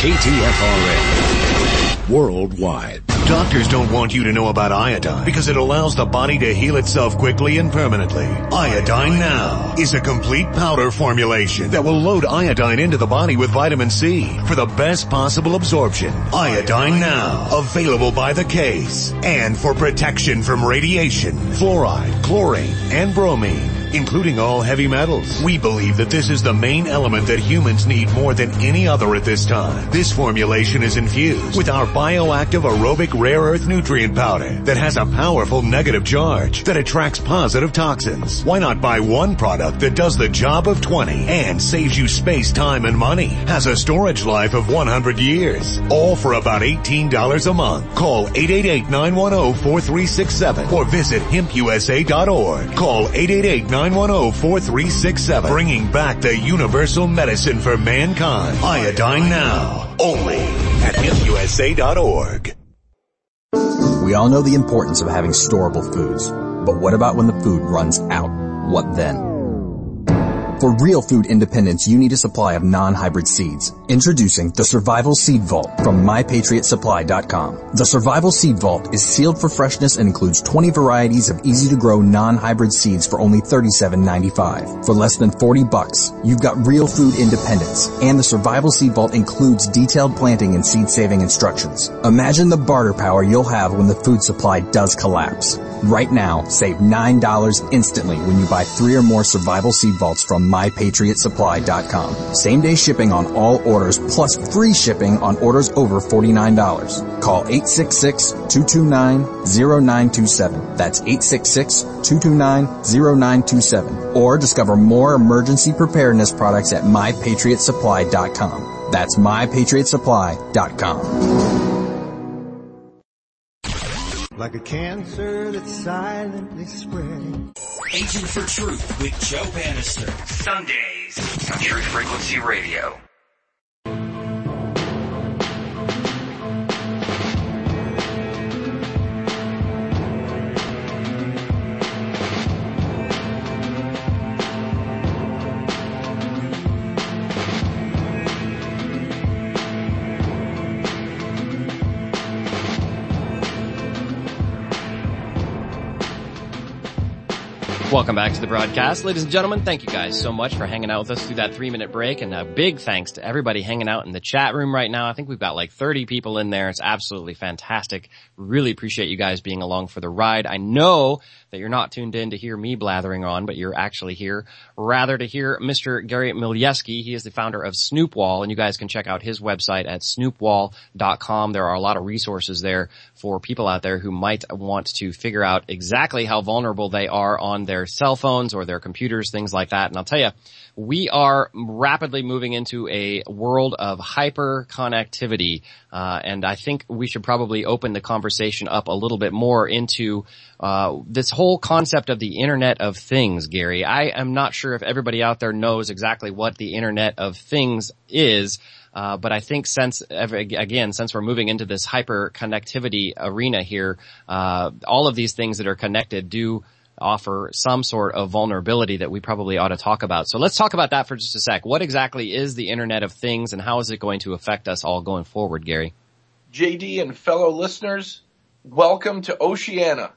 KTFRN. Worldwide. Doctors don't want you to know about iodine because it allows the body to heal itself quickly and permanently. Iodine Now is a complete powder formulation that will load iodine into the body with vitamin C for the best possible absorption. Iodine Now, available by the case and for protection from radiation, fluoride, chlorine, and bromine, including all heavy metals. We believe that this is the main element that humans need more than any other at this time. This formulation is infused with our bioactive aerobic rare earth nutrient powder that has a powerful negative charge that attracts positive toxins. Why not buy one product that does the job of 20 and saves you space, time, and money? Has a storage life of 100 years. All for about $18 a month. Call 888-910-4367 or visit hempusa.org. Call 888-910-4367. Bringing back the universal medicine for mankind. Iodine Now. Only at hempusa.org. We all know the importance of having storable foods. But what about when the food runs out? What then? For real food independence, you need a supply of non-hybrid seeds. Introducing the Survival Seed Vault from MyPatriotSupply.com. The Survival Seed Vault is sealed for freshness and includes 20 varieties of easy-to-grow non-hybrid seeds for only $37.95. For less than $40, you've got real food independence. And the Survival Seed Vault includes detailed planting and seed-saving instructions. Imagine the barter power you'll have when the food supply does collapse. Right now, save $9 instantly when you buy 3 or more Survival Seed Vaults from MyPatriotSupply.com. Same-day shipping on all orders plus free shipping on orders over $49. Call 866-229-0927. That's 866-229-0927. Or discover more emergency preparedness products at MyPatriotSupply.com. That's MyPatriotSupply.com. Like a cancer that's silently spreading. Agent for Truth with Joe Bannister. Sundays on Truth Frequency Radio. Welcome back to the broadcast. Ladies and gentlemen, thank you guys so much for hanging out with us through that 3-minute break, and a big thanks to everybody hanging out in the chat room right now. I think we've got like 30 people in there. It's absolutely fantastic. Really appreciate you guys being along for the ride. I know that you're not tuned in to hear me blathering on, but you're actually here rather to hear Mr. Gary Milewski. He is the founder of Snoopwall, and you guys can check out his website at snoopwall.com. There are a lot of resources there for people out there who might want to figure out exactly how vulnerable they are on their cell phones or their computers, things like that. And I'll tell you, we are rapidly moving into a world of hyper connectivity, and I think we should probably open the conversation up a little bit more into this whole concept of the Internet of Things, Gary. I am not sure if everybody out there knows exactly what the Internet of Things is. But I think since we're moving into this hyper connectivity arena here, all of these things that are connected do offer some sort of vulnerability that we probably ought to talk about. So let's talk about that for just a sec. What exactly is the Internet of Things, and how is it going to affect us all going forward, Gary? JD and fellow listeners, welcome to Oceania.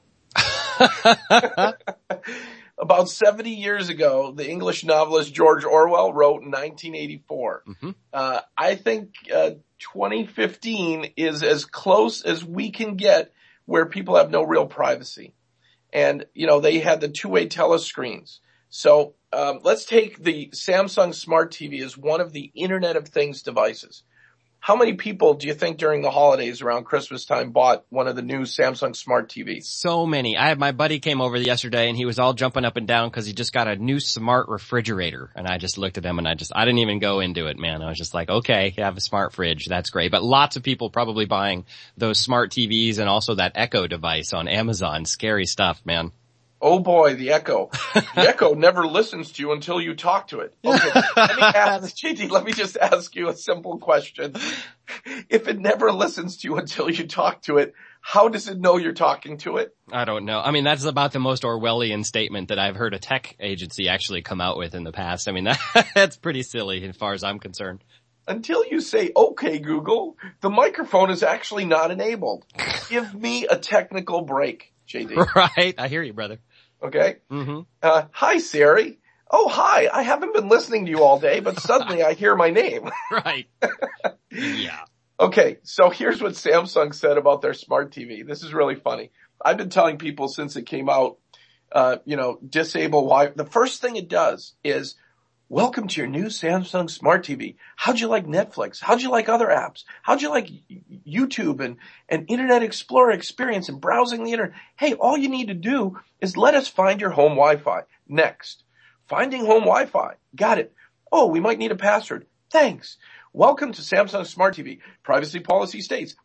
About 70 years ago, the English novelist George Orwell wrote in 1984. Mm-hmm. I think 2015 is as close as we can get where people have no real privacy. And, you know, they had the two-way telescreens. So let's take the Samsung Smart TV as one of the Internet of Things devices. How many people do you think during the holidays around Christmas time bought one of the new Samsung Smart TVs? So many. My buddy came over yesterday and he was all jumping up and down because he just got a new smart refrigerator. And I just looked at him and I didn't even go into it, man. I was just like, okay, you have a smart fridge. That's great. But lots of people probably buying those smart TVs and also that Echo device on Amazon. Scary stuff, man. Oh boy, the Echo. The Echo never listens to you until you talk to it. Okay, let me just ask you a simple question. If it never listens to you until you talk to it, how does it know you're talking to it? I don't know. I mean, that's about the most Orwellian statement that I've heard a tech agency actually come out with in the past. I mean, that's pretty silly as far as I'm concerned. until you say, okay, Google, the microphone is actually not enabled. Give me a technical break, JD. Right. I hear you, brother. Okay. Hi, Siri. Oh, hi. I haven't been listening to you all day, but suddenly I hear my name. Right. Yeah. Okay. So here's what Samsung said about their smart TV. This is really funny. I've been telling people since it came out, disable Wi-Fi. The first thing it does is, welcome to your new Samsung Smart TV. How'd you like Netflix? How'd you like other apps? How'd you like YouTube and Internet Explorer experience and browsing the internet? Hey, all you need to do is let us find your home Wi-Fi. Next. Finding home Wi-Fi. Got it. Oh, we might need a password. Thanks. Welcome to Samsung Smart TV. Privacy policy states,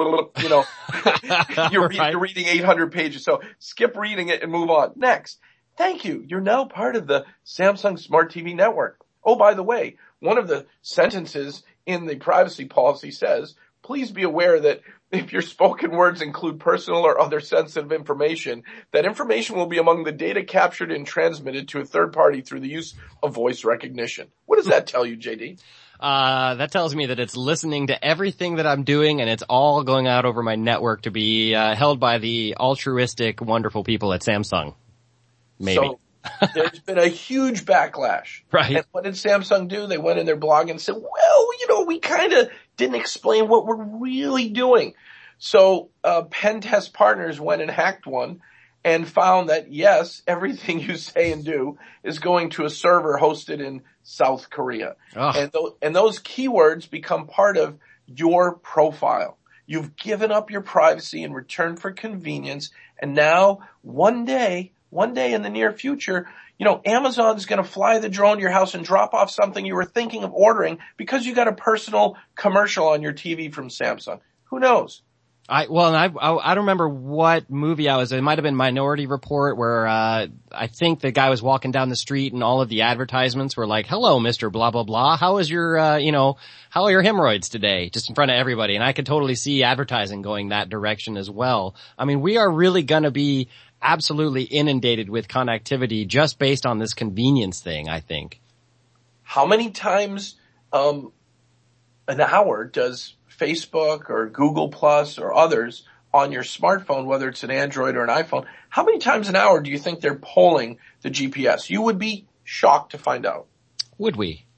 you're reading 800 pages. So skip reading it and move on. Next. Thank you. You're now part of the Samsung Smart TV network. Oh, by the way, one of the sentences in the privacy policy says, please be aware that if your spoken words include personal or other sensitive information, that information will be among the data captured and transmitted to a third party through the use of voice recognition. What does that tell you, JD? That tells me that it's listening to everything that I'm doing, and it's all going out over my network to be held by the altruistic, wonderful people at Samsung. Maybe. So there's been a huge backlash. Right. And what did Samsung do? They went in their blog and said, well, we kind of didn't explain what we're really doing. So Pen Test Partners went and hacked one and found that, yes, everything you say and do is going to a server hosted in South Korea. And those keywords become part of your profile. You've given up your privacy in return for convenience, and now one day in the near future, Amazon's going to fly the drone to your house and drop off something you were thinking of ordering because you got a personal commercial on your TV from Samsung. Who knows? I don't remember what movie I was in. It might have been Minority Report, where I think the guy was walking down the street and all of the advertisements were like, hello, Mr. blah, blah, blah. How is your, how are your hemorrhoids today? Just in front of everybody. And I could totally see advertising going that direction as well. I mean, we are really gonna be absolutely inundated with connectivity just based on this convenience thing, I think. How many times an hour does Facebook or Google Plus or others on your smartphone, whether it's an Android or an iPhone, how many times an hour do you think they're polling the GPS? You would be shocked to find out. Would we?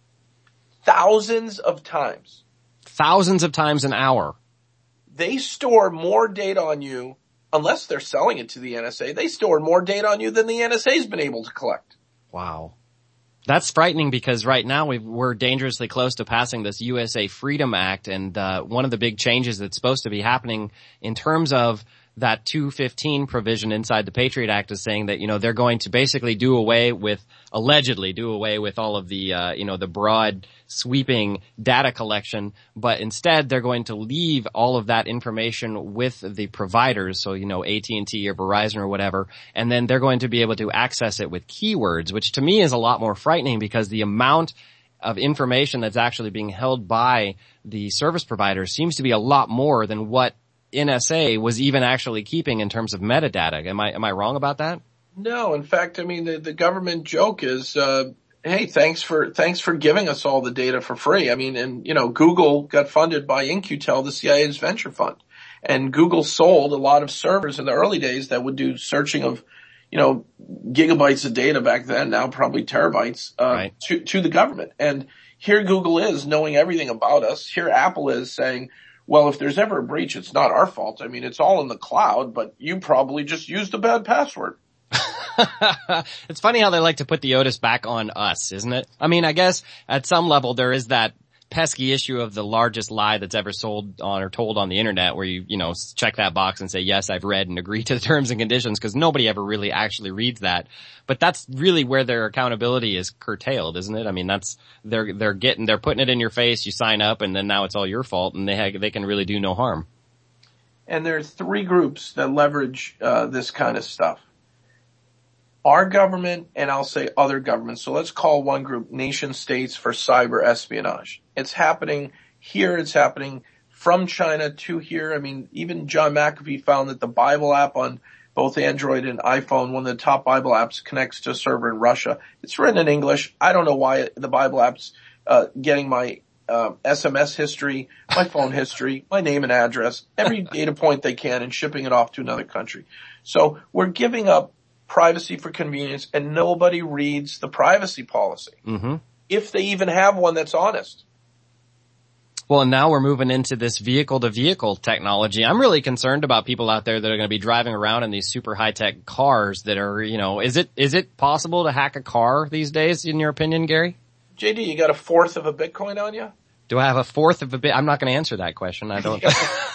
Thousands of times. Thousands of times an hour. They store more data on you, unless they're selling it to the NSA, they store more data on you than the NSA's been able to collect. Wow. That's frightening because right now we're dangerously close to passing this USA Freedom Act, and one of the big changes that's supposed to be happening in terms of that 215 provision inside the Patriot Act is saying that, they're going to basically allegedly do away with all of the, the broad sweeping data collection, but instead they're going to leave all of that information with the providers. So, AT&T or Verizon or whatever, and then they're going to be able to access it with keywords, which to me is a lot more frightening because the amount of information that's actually being held by the service providers seems to be a lot more than what NSA was even actually keeping in terms of metadata. Am I wrong about that? No, in fact, I mean, the government joke is, hey, thanks for giving us all the data for free. I mean, and, Google got funded by In-Q-Tel, the CIA's venture fund. And Google sold a lot of servers in the early days that would do searching of, gigabytes of data back then, now probably terabytes, right, to the government. And here Google is knowing everything about us. Here Apple is saying, well, if there's ever a breach, it's not our fault. I mean, it's all in the cloud, but you probably just used a bad password. It's funny how they like to put the onus back on us, isn't it? I mean, I guess at some level there is that pesky issue of the largest lie that's ever sold on or told on the internet where you check that box and say, yes, I've read and agree to the terms and conditions, because nobody ever really actually reads that. But that's really where their accountability is curtailed, isn't it? I mean, they're putting it in your face, you sign up, and then now it's all your fault, and they can really do no harm. And there are three groups that leverage this kind of stuff. Our government, and I'll say other governments. So let's call one group nation states for cyber espionage. It's happening here. It's happening from China to here. I mean, even John McAfee found that the Bible app on both Android and iPhone, one of the top Bible apps, connects to a server in Russia. It's written in English. I don't know why the Bible app's getting my SMS history, my phone history, my name and address, every data point they can, and shipping it off to another country. So we're giving up privacy for convenience, and nobody reads the privacy policy. Mm-hmm. If they even have one that's honest. Well, and now we're moving into this vehicle-to-vehicle technology. I'm really concerned about people out there that are going to be driving around in these super high-tech cars that are, is it possible to hack a car these days, in your opinion, Gary? JD, you got a fourth of a Bitcoin on you? Do I have a fourth of a bit? I'm not going to answer that question. I don't.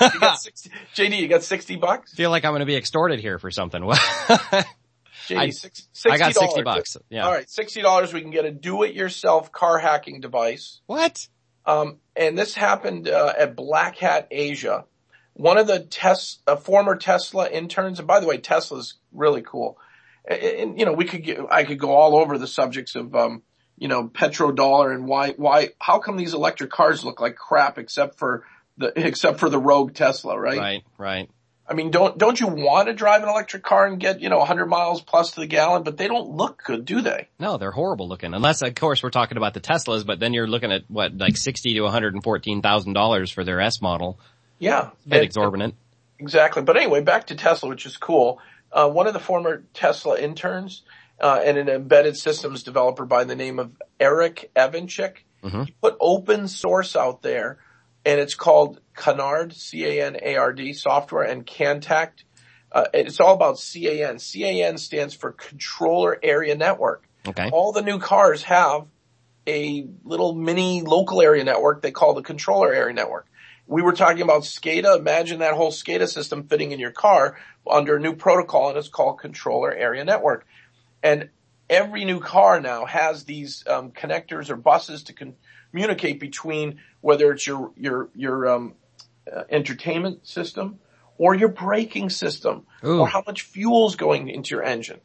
JD, you got $60? I feel like I'm going to be extorted here for something. JD, $60. I got $60. Yeah. All right, $60. We can get a do-it-yourself car hacking device. What? And this happened at Black Hat Asia. One of the former Tesla interns, and by the way, Tesla's really cool. And I could go all over the subjects of petrodollar and why how come these electric cars look like crap except for the rogue Tesla, right? Right. I mean, don't you want to drive an electric car and get, 100 miles plus to the gallon, but they don't look good, do they? No, they're horrible looking. Unless, of course, we're talking about the Teslas, but then you're looking at like $60,000 to $114,000 for their S model. Yeah. It's a bit exorbitant. Exactly. But anyway, back to Tesla, which is cool. One of the former Tesla interns, and an embedded systems developer by the name of Eric Evanchik, he put open source out there, and it's called Canard, C-A-N-A-R-D software, and Cantact. It's all about CAN. CAN stands for Controller Area Network. Okay. All the new cars have a little mini local area network they call the Controller Area Network. We were talking about SCADA. Imagine that whole SCADA system fitting in your car under a new protocol, and it's called Controller Area Network. And every new car now has these connectors or buses to communicate between whether it's your entertainment system or your braking system. Ooh. Or how much fuel's going into your engine.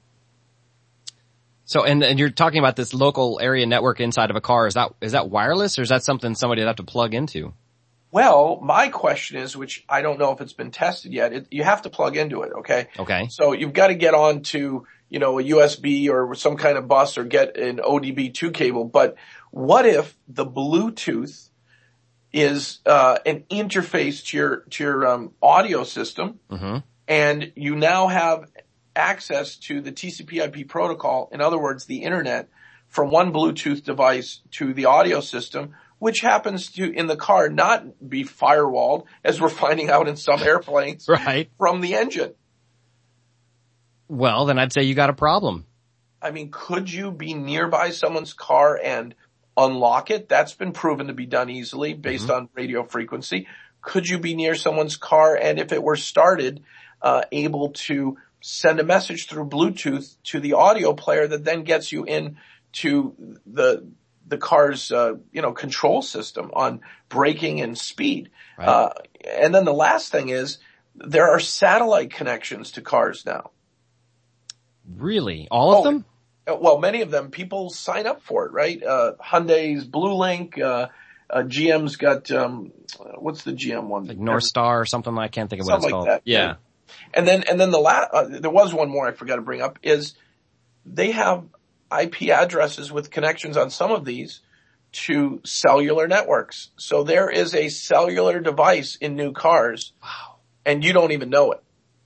So, and you're talking about this local area network inside of a car. Is that wireless, or is that something somebody would have to plug into? Well, my question is, which I don't know if it's been tested yet, you have to plug into it, okay? Okay. So you've got to get on to, a USB or some kind of bus or get an ODB2 cable. But what if the Bluetooth is an interface to your audio system, and you now have access to the TCP/IP protocol, in other words, the internet, from one Bluetooth device to the audio system, which happens to, in the car, not be firewalled, as we're finding out in some airplanes, right, from the engine. Well, then I'd say you got a problem. I mean, could you be nearby someone's car and unlock it? That's been proven to be done easily based on radio frequency. Could you be near someone's car and, if it were started, able to send a message through Bluetooth to the audio player that then gets you into the car's, control system on braking and speed. Right. And then the last thing is there are satellite connections to cars now. Really? All of them? Well, many of them, people sign up for it, right? Hyundai's BlueLink, GM's got, what's the GM one? Like North Star or something, I can't think of what it's called. That, yeah. And then there was one more I forgot to bring up, is they have IP addresses with connections on some of these to cellular networks. So there is a cellular device in new cars. Wow. And you don't even know it.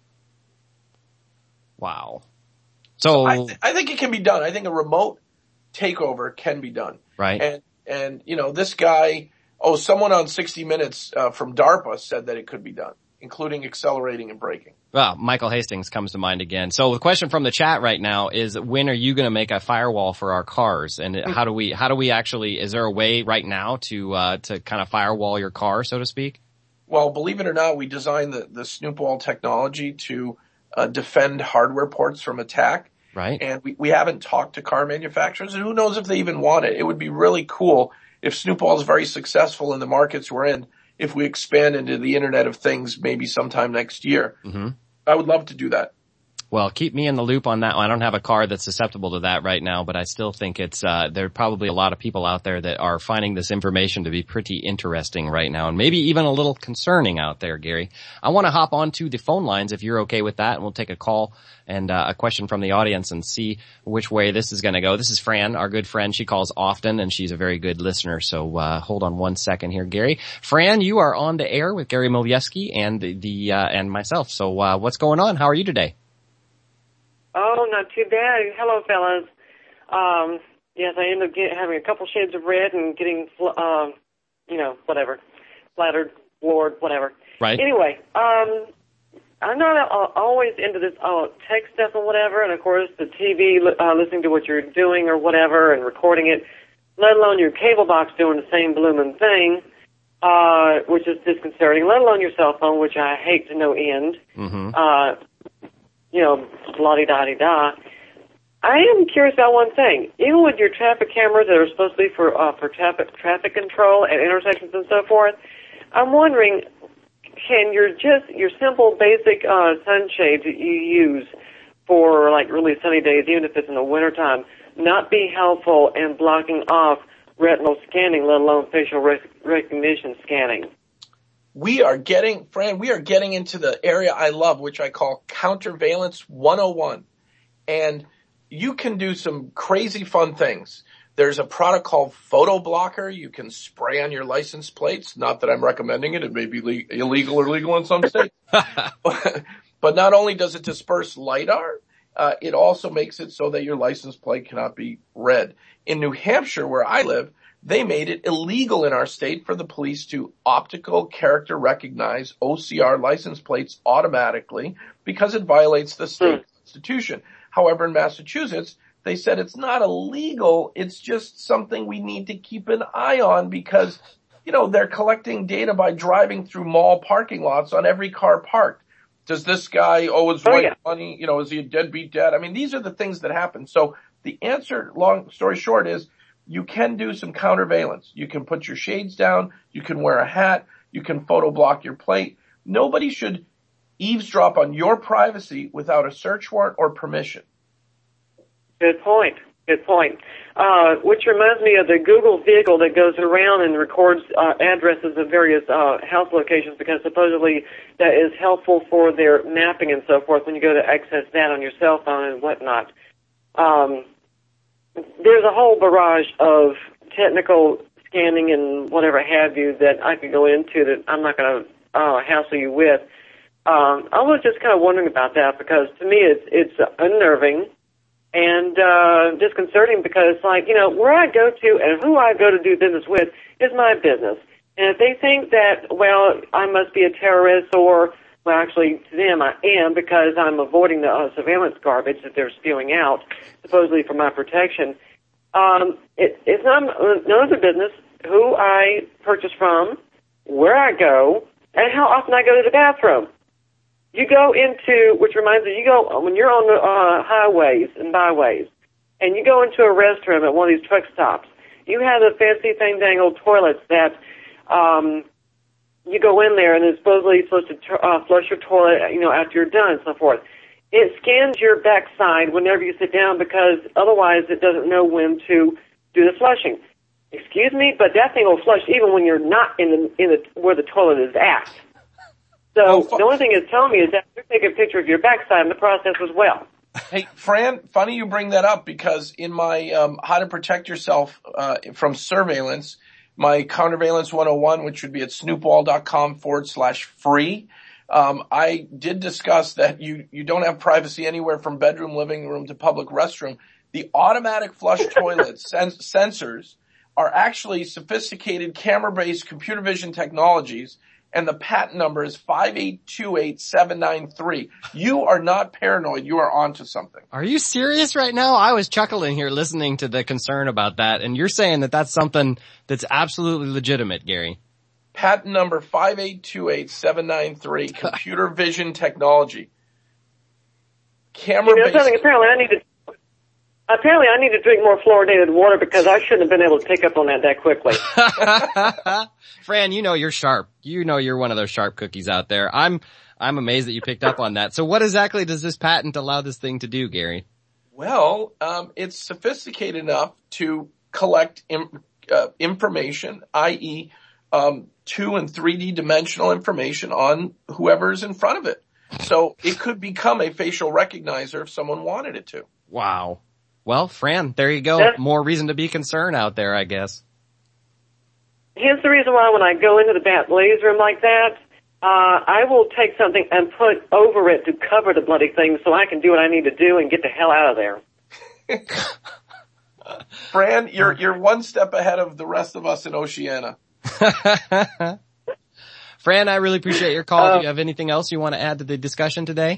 Wow. So I think it can be done. I think a remote takeover can be done. Right. And this guy, someone on 60 Minutes from DARPA said that it could be done, including accelerating and braking. Well, Michael Hastings comes to mind again. So the question from the chat right now is, when are you going to make a firewall for our cars? And how do we actually, is there a way right now to kind of firewall your car, so to speak? Well, believe it or not, we designed the Snoopwall technology to defend hardware ports from attack. Right. And we haven't talked to car manufacturers, and who knows if they even want it. It would be really cool if Snoopwall is very successful in the markets we're in, if we expand into the Internet of Things maybe sometime next year. I would love to do that. Well, keep me in the loop on that one. I don't have a car that's susceptible to that right now, but I still think it's, there are probably a lot of people out there that are finding this information to be pretty interesting right now, and maybe even a little concerning out there, Gary. I want to hop on to the phone lines if you're okay with that, and we'll take a call and a question from the audience and see which way this is going to go. This is Fran, our good friend. She calls often, and she's a very good listener, so hold on one second here, Gary. Fran, you are on the air with Gary Milewski and and myself, so what's going on? How are you today? Oh, not too bad. Hello, fellas. Yes, I ended up having a couple shades of red and getting, whatever, flattered, floored, whatever. Right. Anyway, I'm not always into this tech stuff and whatever, and of course the TV, listening to what you're doing or whatever and recording it, let alone your cable box doing the same blooming thing, which is disconcerting, let alone your cell phone, which I hate to no end. Mm-hmm. La-di-da-di-da. I am curious about one thing. Even with your traffic cameras that are supposed to be for traffic control at intersections and so forth, I'm wondering, can your simple basic sunshades that you use for like really sunny days, even if it's in the wintertime, not be helpful in blocking off retinal scanning, let alone facial recognition scanning? We are getting into the area I love, which I call Countervalence 101. And you can do some crazy fun things. There's a product called Photo Blocker. You can spray on your license plates. Not that I'm recommending it. It may be illegal or legal in some states. But not only does it disperse LiDAR, it also makes it so that your license plate cannot be read. In New Hampshire, where I live, they made it illegal in our state for the police to optical character recognize OCR license plates automatically because it violates the state constitution. However, in Massachusetts, they said it's not illegal. It's just something we need to keep an eye on because, they're collecting data by driving through mall parking lots on every car parked. Does this guy owe his wife money? Is he a deadbeat dad? I mean, these are the things that happen. So the answer, long story short, is you can do some countervalence. You can put your shades down. You can wear a hat. You can photo block your plate. Nobody should eavesdrop on your privacy without a search warrant or permission. Good point. Which reminds me of the Google vehicle that goes around and records addresses of various house locations because supposedly that is helpful for their mapping and so forth when you go to access that on your cell phone and whatnot. There's a whole barrage of technical scanning and whatever have you that I could go into that I'm not going to hassle you with. I was just kind of wondering about that because to me it's unnerving and disconcerting because, where I go to and who I go to do business with is my business. And if they think that, I must be a terrorist or, actually, to them I am because I'm avoiding the surveillance garbage that they're spewing out, supposedly for my protection, it's none of their business who I purchase from, where I go, and how often I go to the bathroom. You go into, which reminds me, when you're on the highways and byways, and you go into a restroom at one of these truck stops, you have the fancy thing-dangled toilets that you go in there and it's supposedly supposed to flush your toilet, after you're done and so forth. It scans your backside whenever you sit down because otherwise it doesn't know when to do the flushing. Excuse me, but that thing will flush even when you're not in the where the toilet is at. So the only thing it's telling me is that you're taking a picture of your backside in the process as well. Hey, Fran, funny you bring that up because in my How to Protect Yourself from Surveillance, my Countervalence 101, which would be at snoopwall.com/free, I did discuss that you don't have privacy anywhere from bedroom, living room to public restroom. The automatic flush toilet sensors are actually sophisticated camera-based computer vision technologies, and the patent number is 5828793. You are not paranoid. You are onto something. Are you serious right now? I was chuckling here listening to the concern about that, and you're saying that that's something that's absolutely legitimate, Gary. Patent number 5828793, computer vision technology. Camera-based. Apparently I need to drink more fluoridated water because I shouldn't have been able to pick up on that quickly. Fran, you're sharp. You're one of those sharp cookies out there. I'm I'm amazed that you picked up on that. So what exactly does this patent allow this thing to do, Gary? Well, it's sophisticated enough to collect information, i.e., 2 and 3D dimensional information on whoever's in front of it. So it could become a facial recognizer if someone wanted it to. Wow. Well, Fran, there you go. More reason to be concerned out there, I guess. Here's the reason why when I go into the Bat Blaze room like that, I will take something and put over it to cover the bloody thing so I can do what I need to do and get the hell out of there. Fran, you're one step ahead of the rest of us in Oceania. Fran, I really appreciate your call. Do you have anything else you want to add to the discussion today?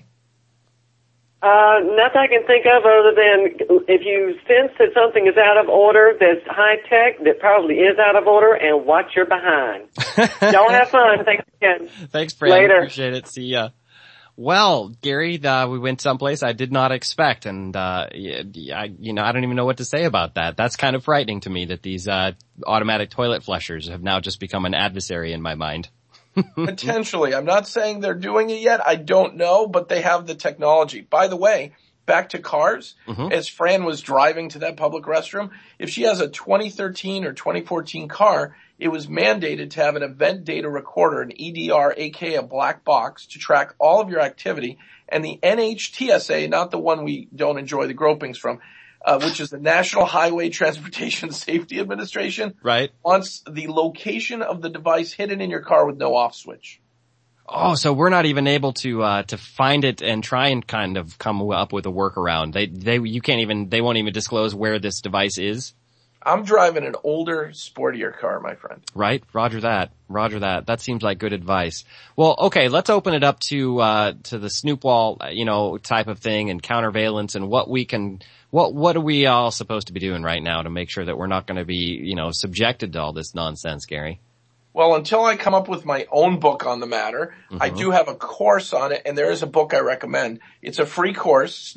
Nothing I can think of other than if you sense that something is out of order that's high tech, that probably is out of order, and watch your behind. Y'all have fun. Thanks again. Thanks, Fran. Later. Appreciate it. See ya. Well, Gary, we went someplace I did not expect, and I don't even know what to say about that. That's kind of frightening to me that these automatic toilet flushers have now just become an adversary in my mind. Potentially. I'm not saying they're doing it yet. I don't know, but they have the technology. By the way, back to cars, as Fran was driving to that public restroom, if she has a 2013 or 2014 car, it was mandated to have an event data recorder, an EDR, aka a black box, to track all of your activity. And the NHTSA, not the one we don't enjoy the gropings from, which is the National Highway Transportation Safety Administration, right, wants the location of the device hidden in your car with no off switch. Oh, so we're not even able to find it and try and kind of come up with a workaround. They won't even disclose where this device is. I'm driving an older, sportier car, my friend. Right. Roger that. That seems like good advice. Well, okay, let's open it up to the snoop wall, type of thing and counterveillance and what are we all supposed to be doing right now to make sure that we're not going to be, subjected to all this nonsense, Gary? Well, until I come up with my own book on the matter, I do have a course on it, and there is a book I recommend. It's a free course,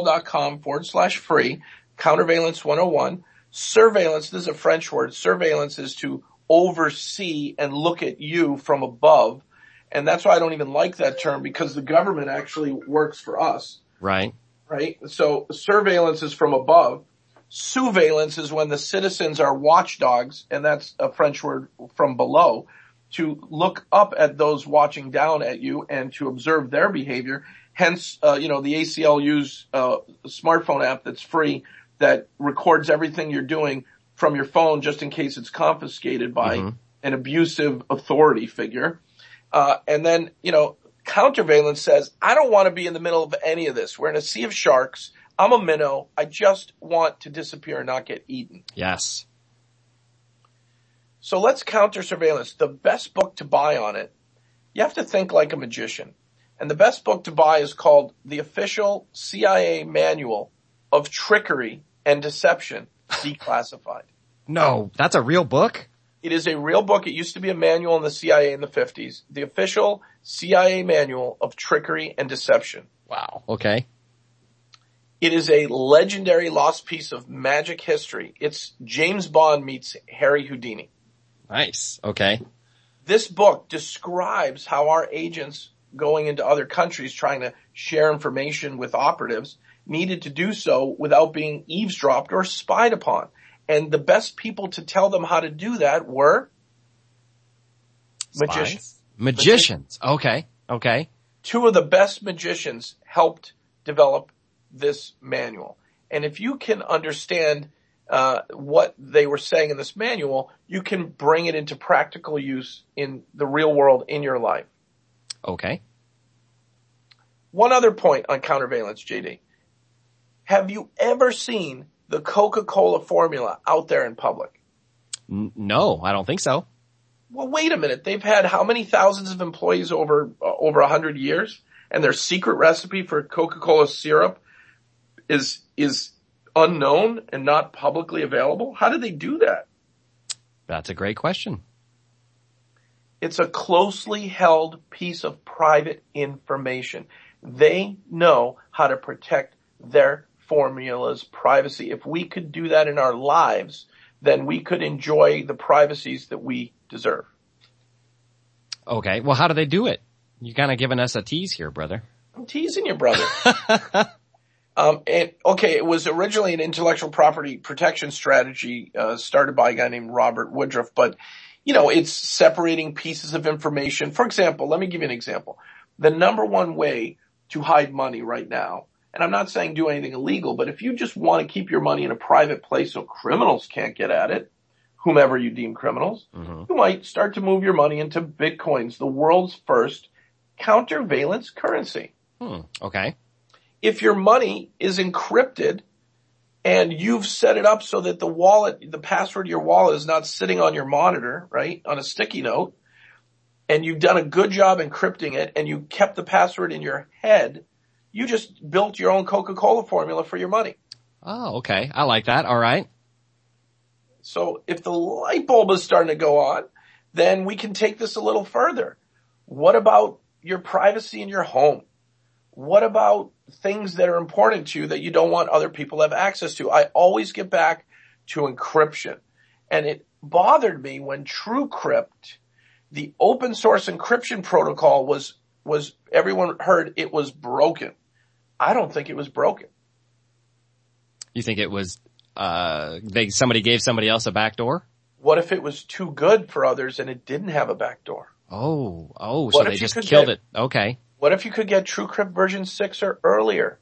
snoopwall.com/free, Counterveillance 101. Surveillance, this is a French word. Surveillance is to oversee and look at you from above. And that's why I don't even like that term, because the government actually works for us. Right. Right? So surveillance is from above. Surveillance is when the citizens are watchdogs, and that's a French word, from below, to look up at those watching down at you and to observe their behavior. Hence, the ACLU's smartphone app that's free that records everything you're doing from your phone just in case it's confiscated by an abusive authority figure. And then, counterveillance says, I don't want to be in the middle of any of this. We're in a sea of sharks. I'm a minnow. I just want to disappear and not get eaten. Yes. So let's counter surveillance. The best book to buy on it, you have to think like a magician. And the best book to buy is called The Official CIA Manual of Trickery and Deception, Declassified. No, that's a real book? It is a real book. It used to be a manual in the CIA in the 50s. The Official CIA Manual of Trickery and Deception. Wow. Okay. It is a legendary lost piece of magic history. It's James Bond meets Harry Houdini. Nice. Okay. This book describes how our agents going into other countries trying to share information with operatives needed to do so without being eavesdropped or spied upon. And the best people to tell them how to do that were magicians. Magicians. Okay. Okay. Two of the best magicians helped develop this manual. And if you can understand what they were saying in this manual, you can bring it into practical use in the real world in your life. Okay. One other point on counterveillance, JD. Have you ever seen the Coca-Cola formula out there in public? No, I don't think so. Well, wait a minute. They've had how many thousands of employees over 100 years? And their secret recipe for Coca-Cola syrup is unknown and not publicly available? How did they do that? That's a great question. It's a closely held piece of private information. They know how to protect their formula's privacy. If we could do that in our lives, then we could enjoy the privacies that we deserve. Okay. Well, how do they do it? You kind of giving us a tease here, brother. I'm teasing you, brother. It was originally an intellectual property protection strategy, started by a guy named Robert Woodruff, but, it's separating pieces of information. For example, let me give you an example. The number one way to hide money right now, and I'm not saying do anything illegal, but if you just want to keep your money in a private place so criminals can't get at it, whomever you deem criminals, you might start to move your money into Bitcoins, the world's first countervalence currency. Okay. If your money is encrypted and you've set it up so that the password to your wallet is not sitting on your monitor, right, on a sticky note, and you've done a good job encrypting it and you kept the password in your head, you just built your own Coca-Cola formula for your money. Oh, okay. I like that. All right. So if the light bulb is starting to go on, then we can take this a little further. What about your privacy in your home? What about things that are important to you that you don't want other people to have access to? I always get back to encryption. And it bothered me when TrueCrypt, the open source encryption protocol, was everyone heard it was broken. I don't think it was broken. You think it was somebody gave somebody else a backdoor? What if it was too good for others and it didn't have a backdoor? Oh, so they just killed it. Okay. What if you could get TrueCrypt version 6 or earlier?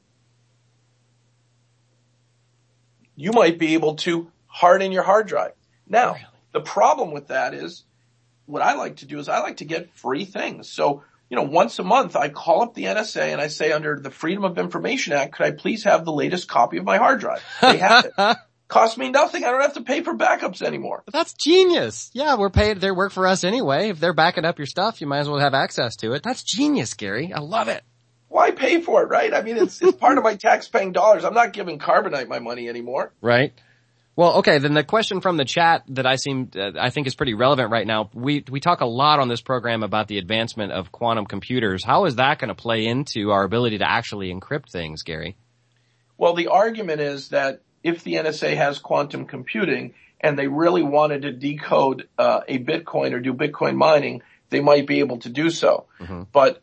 You might be able to harden your hard drive. Now, the problem with that is, what I like to do is I like to get free things. So, once a month I call up the NSA and I say, under the Freedom of Information Act, could I please have the latest copy of my hard drive? They have it. Costs me nothing. I don't have to pay for backups anymore. But that's genius. Yeah, we're paid. They work for us anyway. If they're backing up your stuff, you might as well have access to it. That's genius, Gary. I love it. Why pay for it, right? I mean, it's part of my tax-paying dollars. I'm not giving Carbonite my money anymore. Right. Well, okay, then the question from the chat that I think is pretty relevant right now. We talk a lot on this program about the advancement of quantum computers. How is that going to play into our ability to actually encrypt things, Gary? Well, the argument is that if the NSA has quantum computing and they really wanted to decode a Bitcoin or do Bitcoin mining, they might be able to do so. But,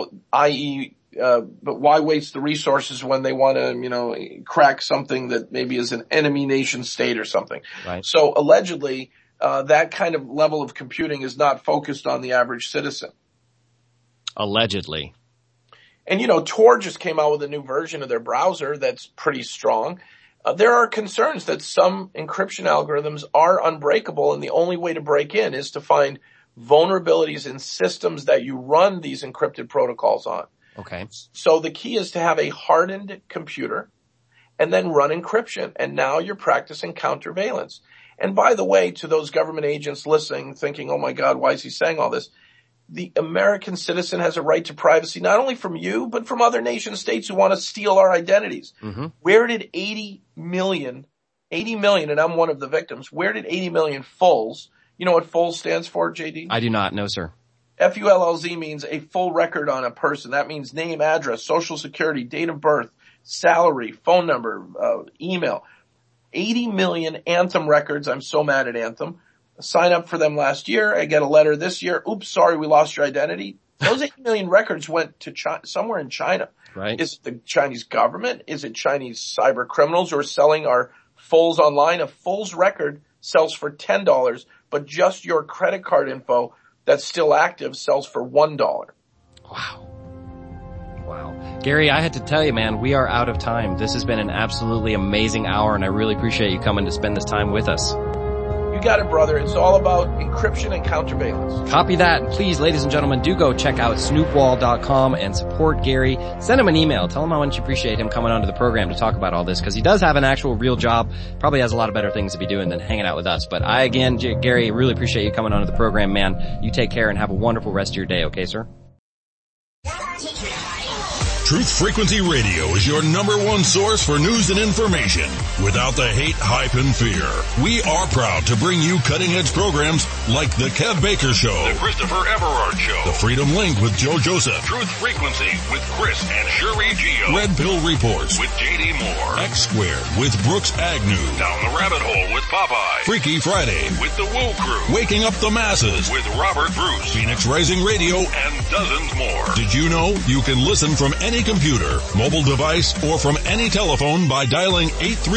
but why waste the resources when they want to, crack something that maybe is an enemy nation state or something? Right. So allegedly, that kind of level of computing is not focused on the average citizen. Allegedly. And, Tor just came out with a new version of their browser that's pretty strong. There are concerns that some encryption algorithms are unbreakable, and the only way to break in is to find vulnerabilities in systems that you run these encrypted protocols on. Okay. So the key is to have a hardened computer and then run encryption. And now you're practicing countervalence. And by the way, to those government agents listening, thinking, oh my God, why is he saying all this? The American citizen has a right to privacy, not only from you, but from other nation states who want to steal our identities. Where did 80 million, and I'm one of the victims, where did 80 million fulls, you know what full stands for, JD? I do not know, sir. FULLZ means a full record on a person. That means name, address, social security, date of birth, salary, phone number, email. 80 million Anthem records. I'm so mad at Anthem. Sign up for them last year. I get a letter this year. Oops, sorry, we lost your identity. Those 80 million records went to somewhere in China. Right. Is it the Chinese government? Is it Chinese cyber criminals who are selling our fulls online? A fulls record sells for $10, but just your credit card info that's still active sells for $1. Wow. Gary, I had to tell you, man, we are out of time. This has been an absolutely amazing hour, and I really appreciate you coming to spend this time with us. You got it, brother. It's all about encryption and countervalence. Copy that. Please, ladies and gentlemen, do go check out snoopwall.com and support Gary. Send him an email. Tell him how much you appreciate him coming onto the program to talk about all this, because he does have an actual real job. Probably has a lot of better things to be doing than hanging out with us. But Gary, really appreciate you coming onto the program, man. You take care and have a wonderful rest of your day, okay, sir? Truth Frequency Radio is your #1 source for news and information without the hate, hype, and fear. We are proud to bring you cutting-edge programs like The Kev Baker Show, The Christopher Everard Show, The Freedom Link with Joe Joseph, Truth Frequency with Chris and Shuri Gio, Red Pill Reports with J.D. Moore, X Squared with Brooks Agnew, Down the Rabbit Hole with Popeye, Freaky Friday with The Woo Crew, Waking Up the Masses with Robert Bruce, Phoenix Rising Radio, and dozens more. Did you know you can listen from any computer, mobile device, or from any telephone by dialing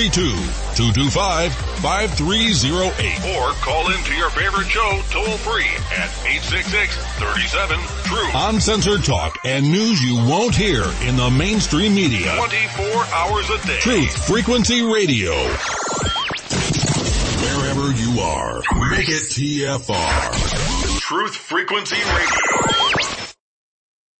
832-225-5308. Or call into your favorite show toll free at 866-37-TRUTH. Uncensored talk and news you won't hear in the mainstream media. 24 hours a day. Truth Frequency Radio. Wherever you are, make it TFR. Truth Frequency Radio.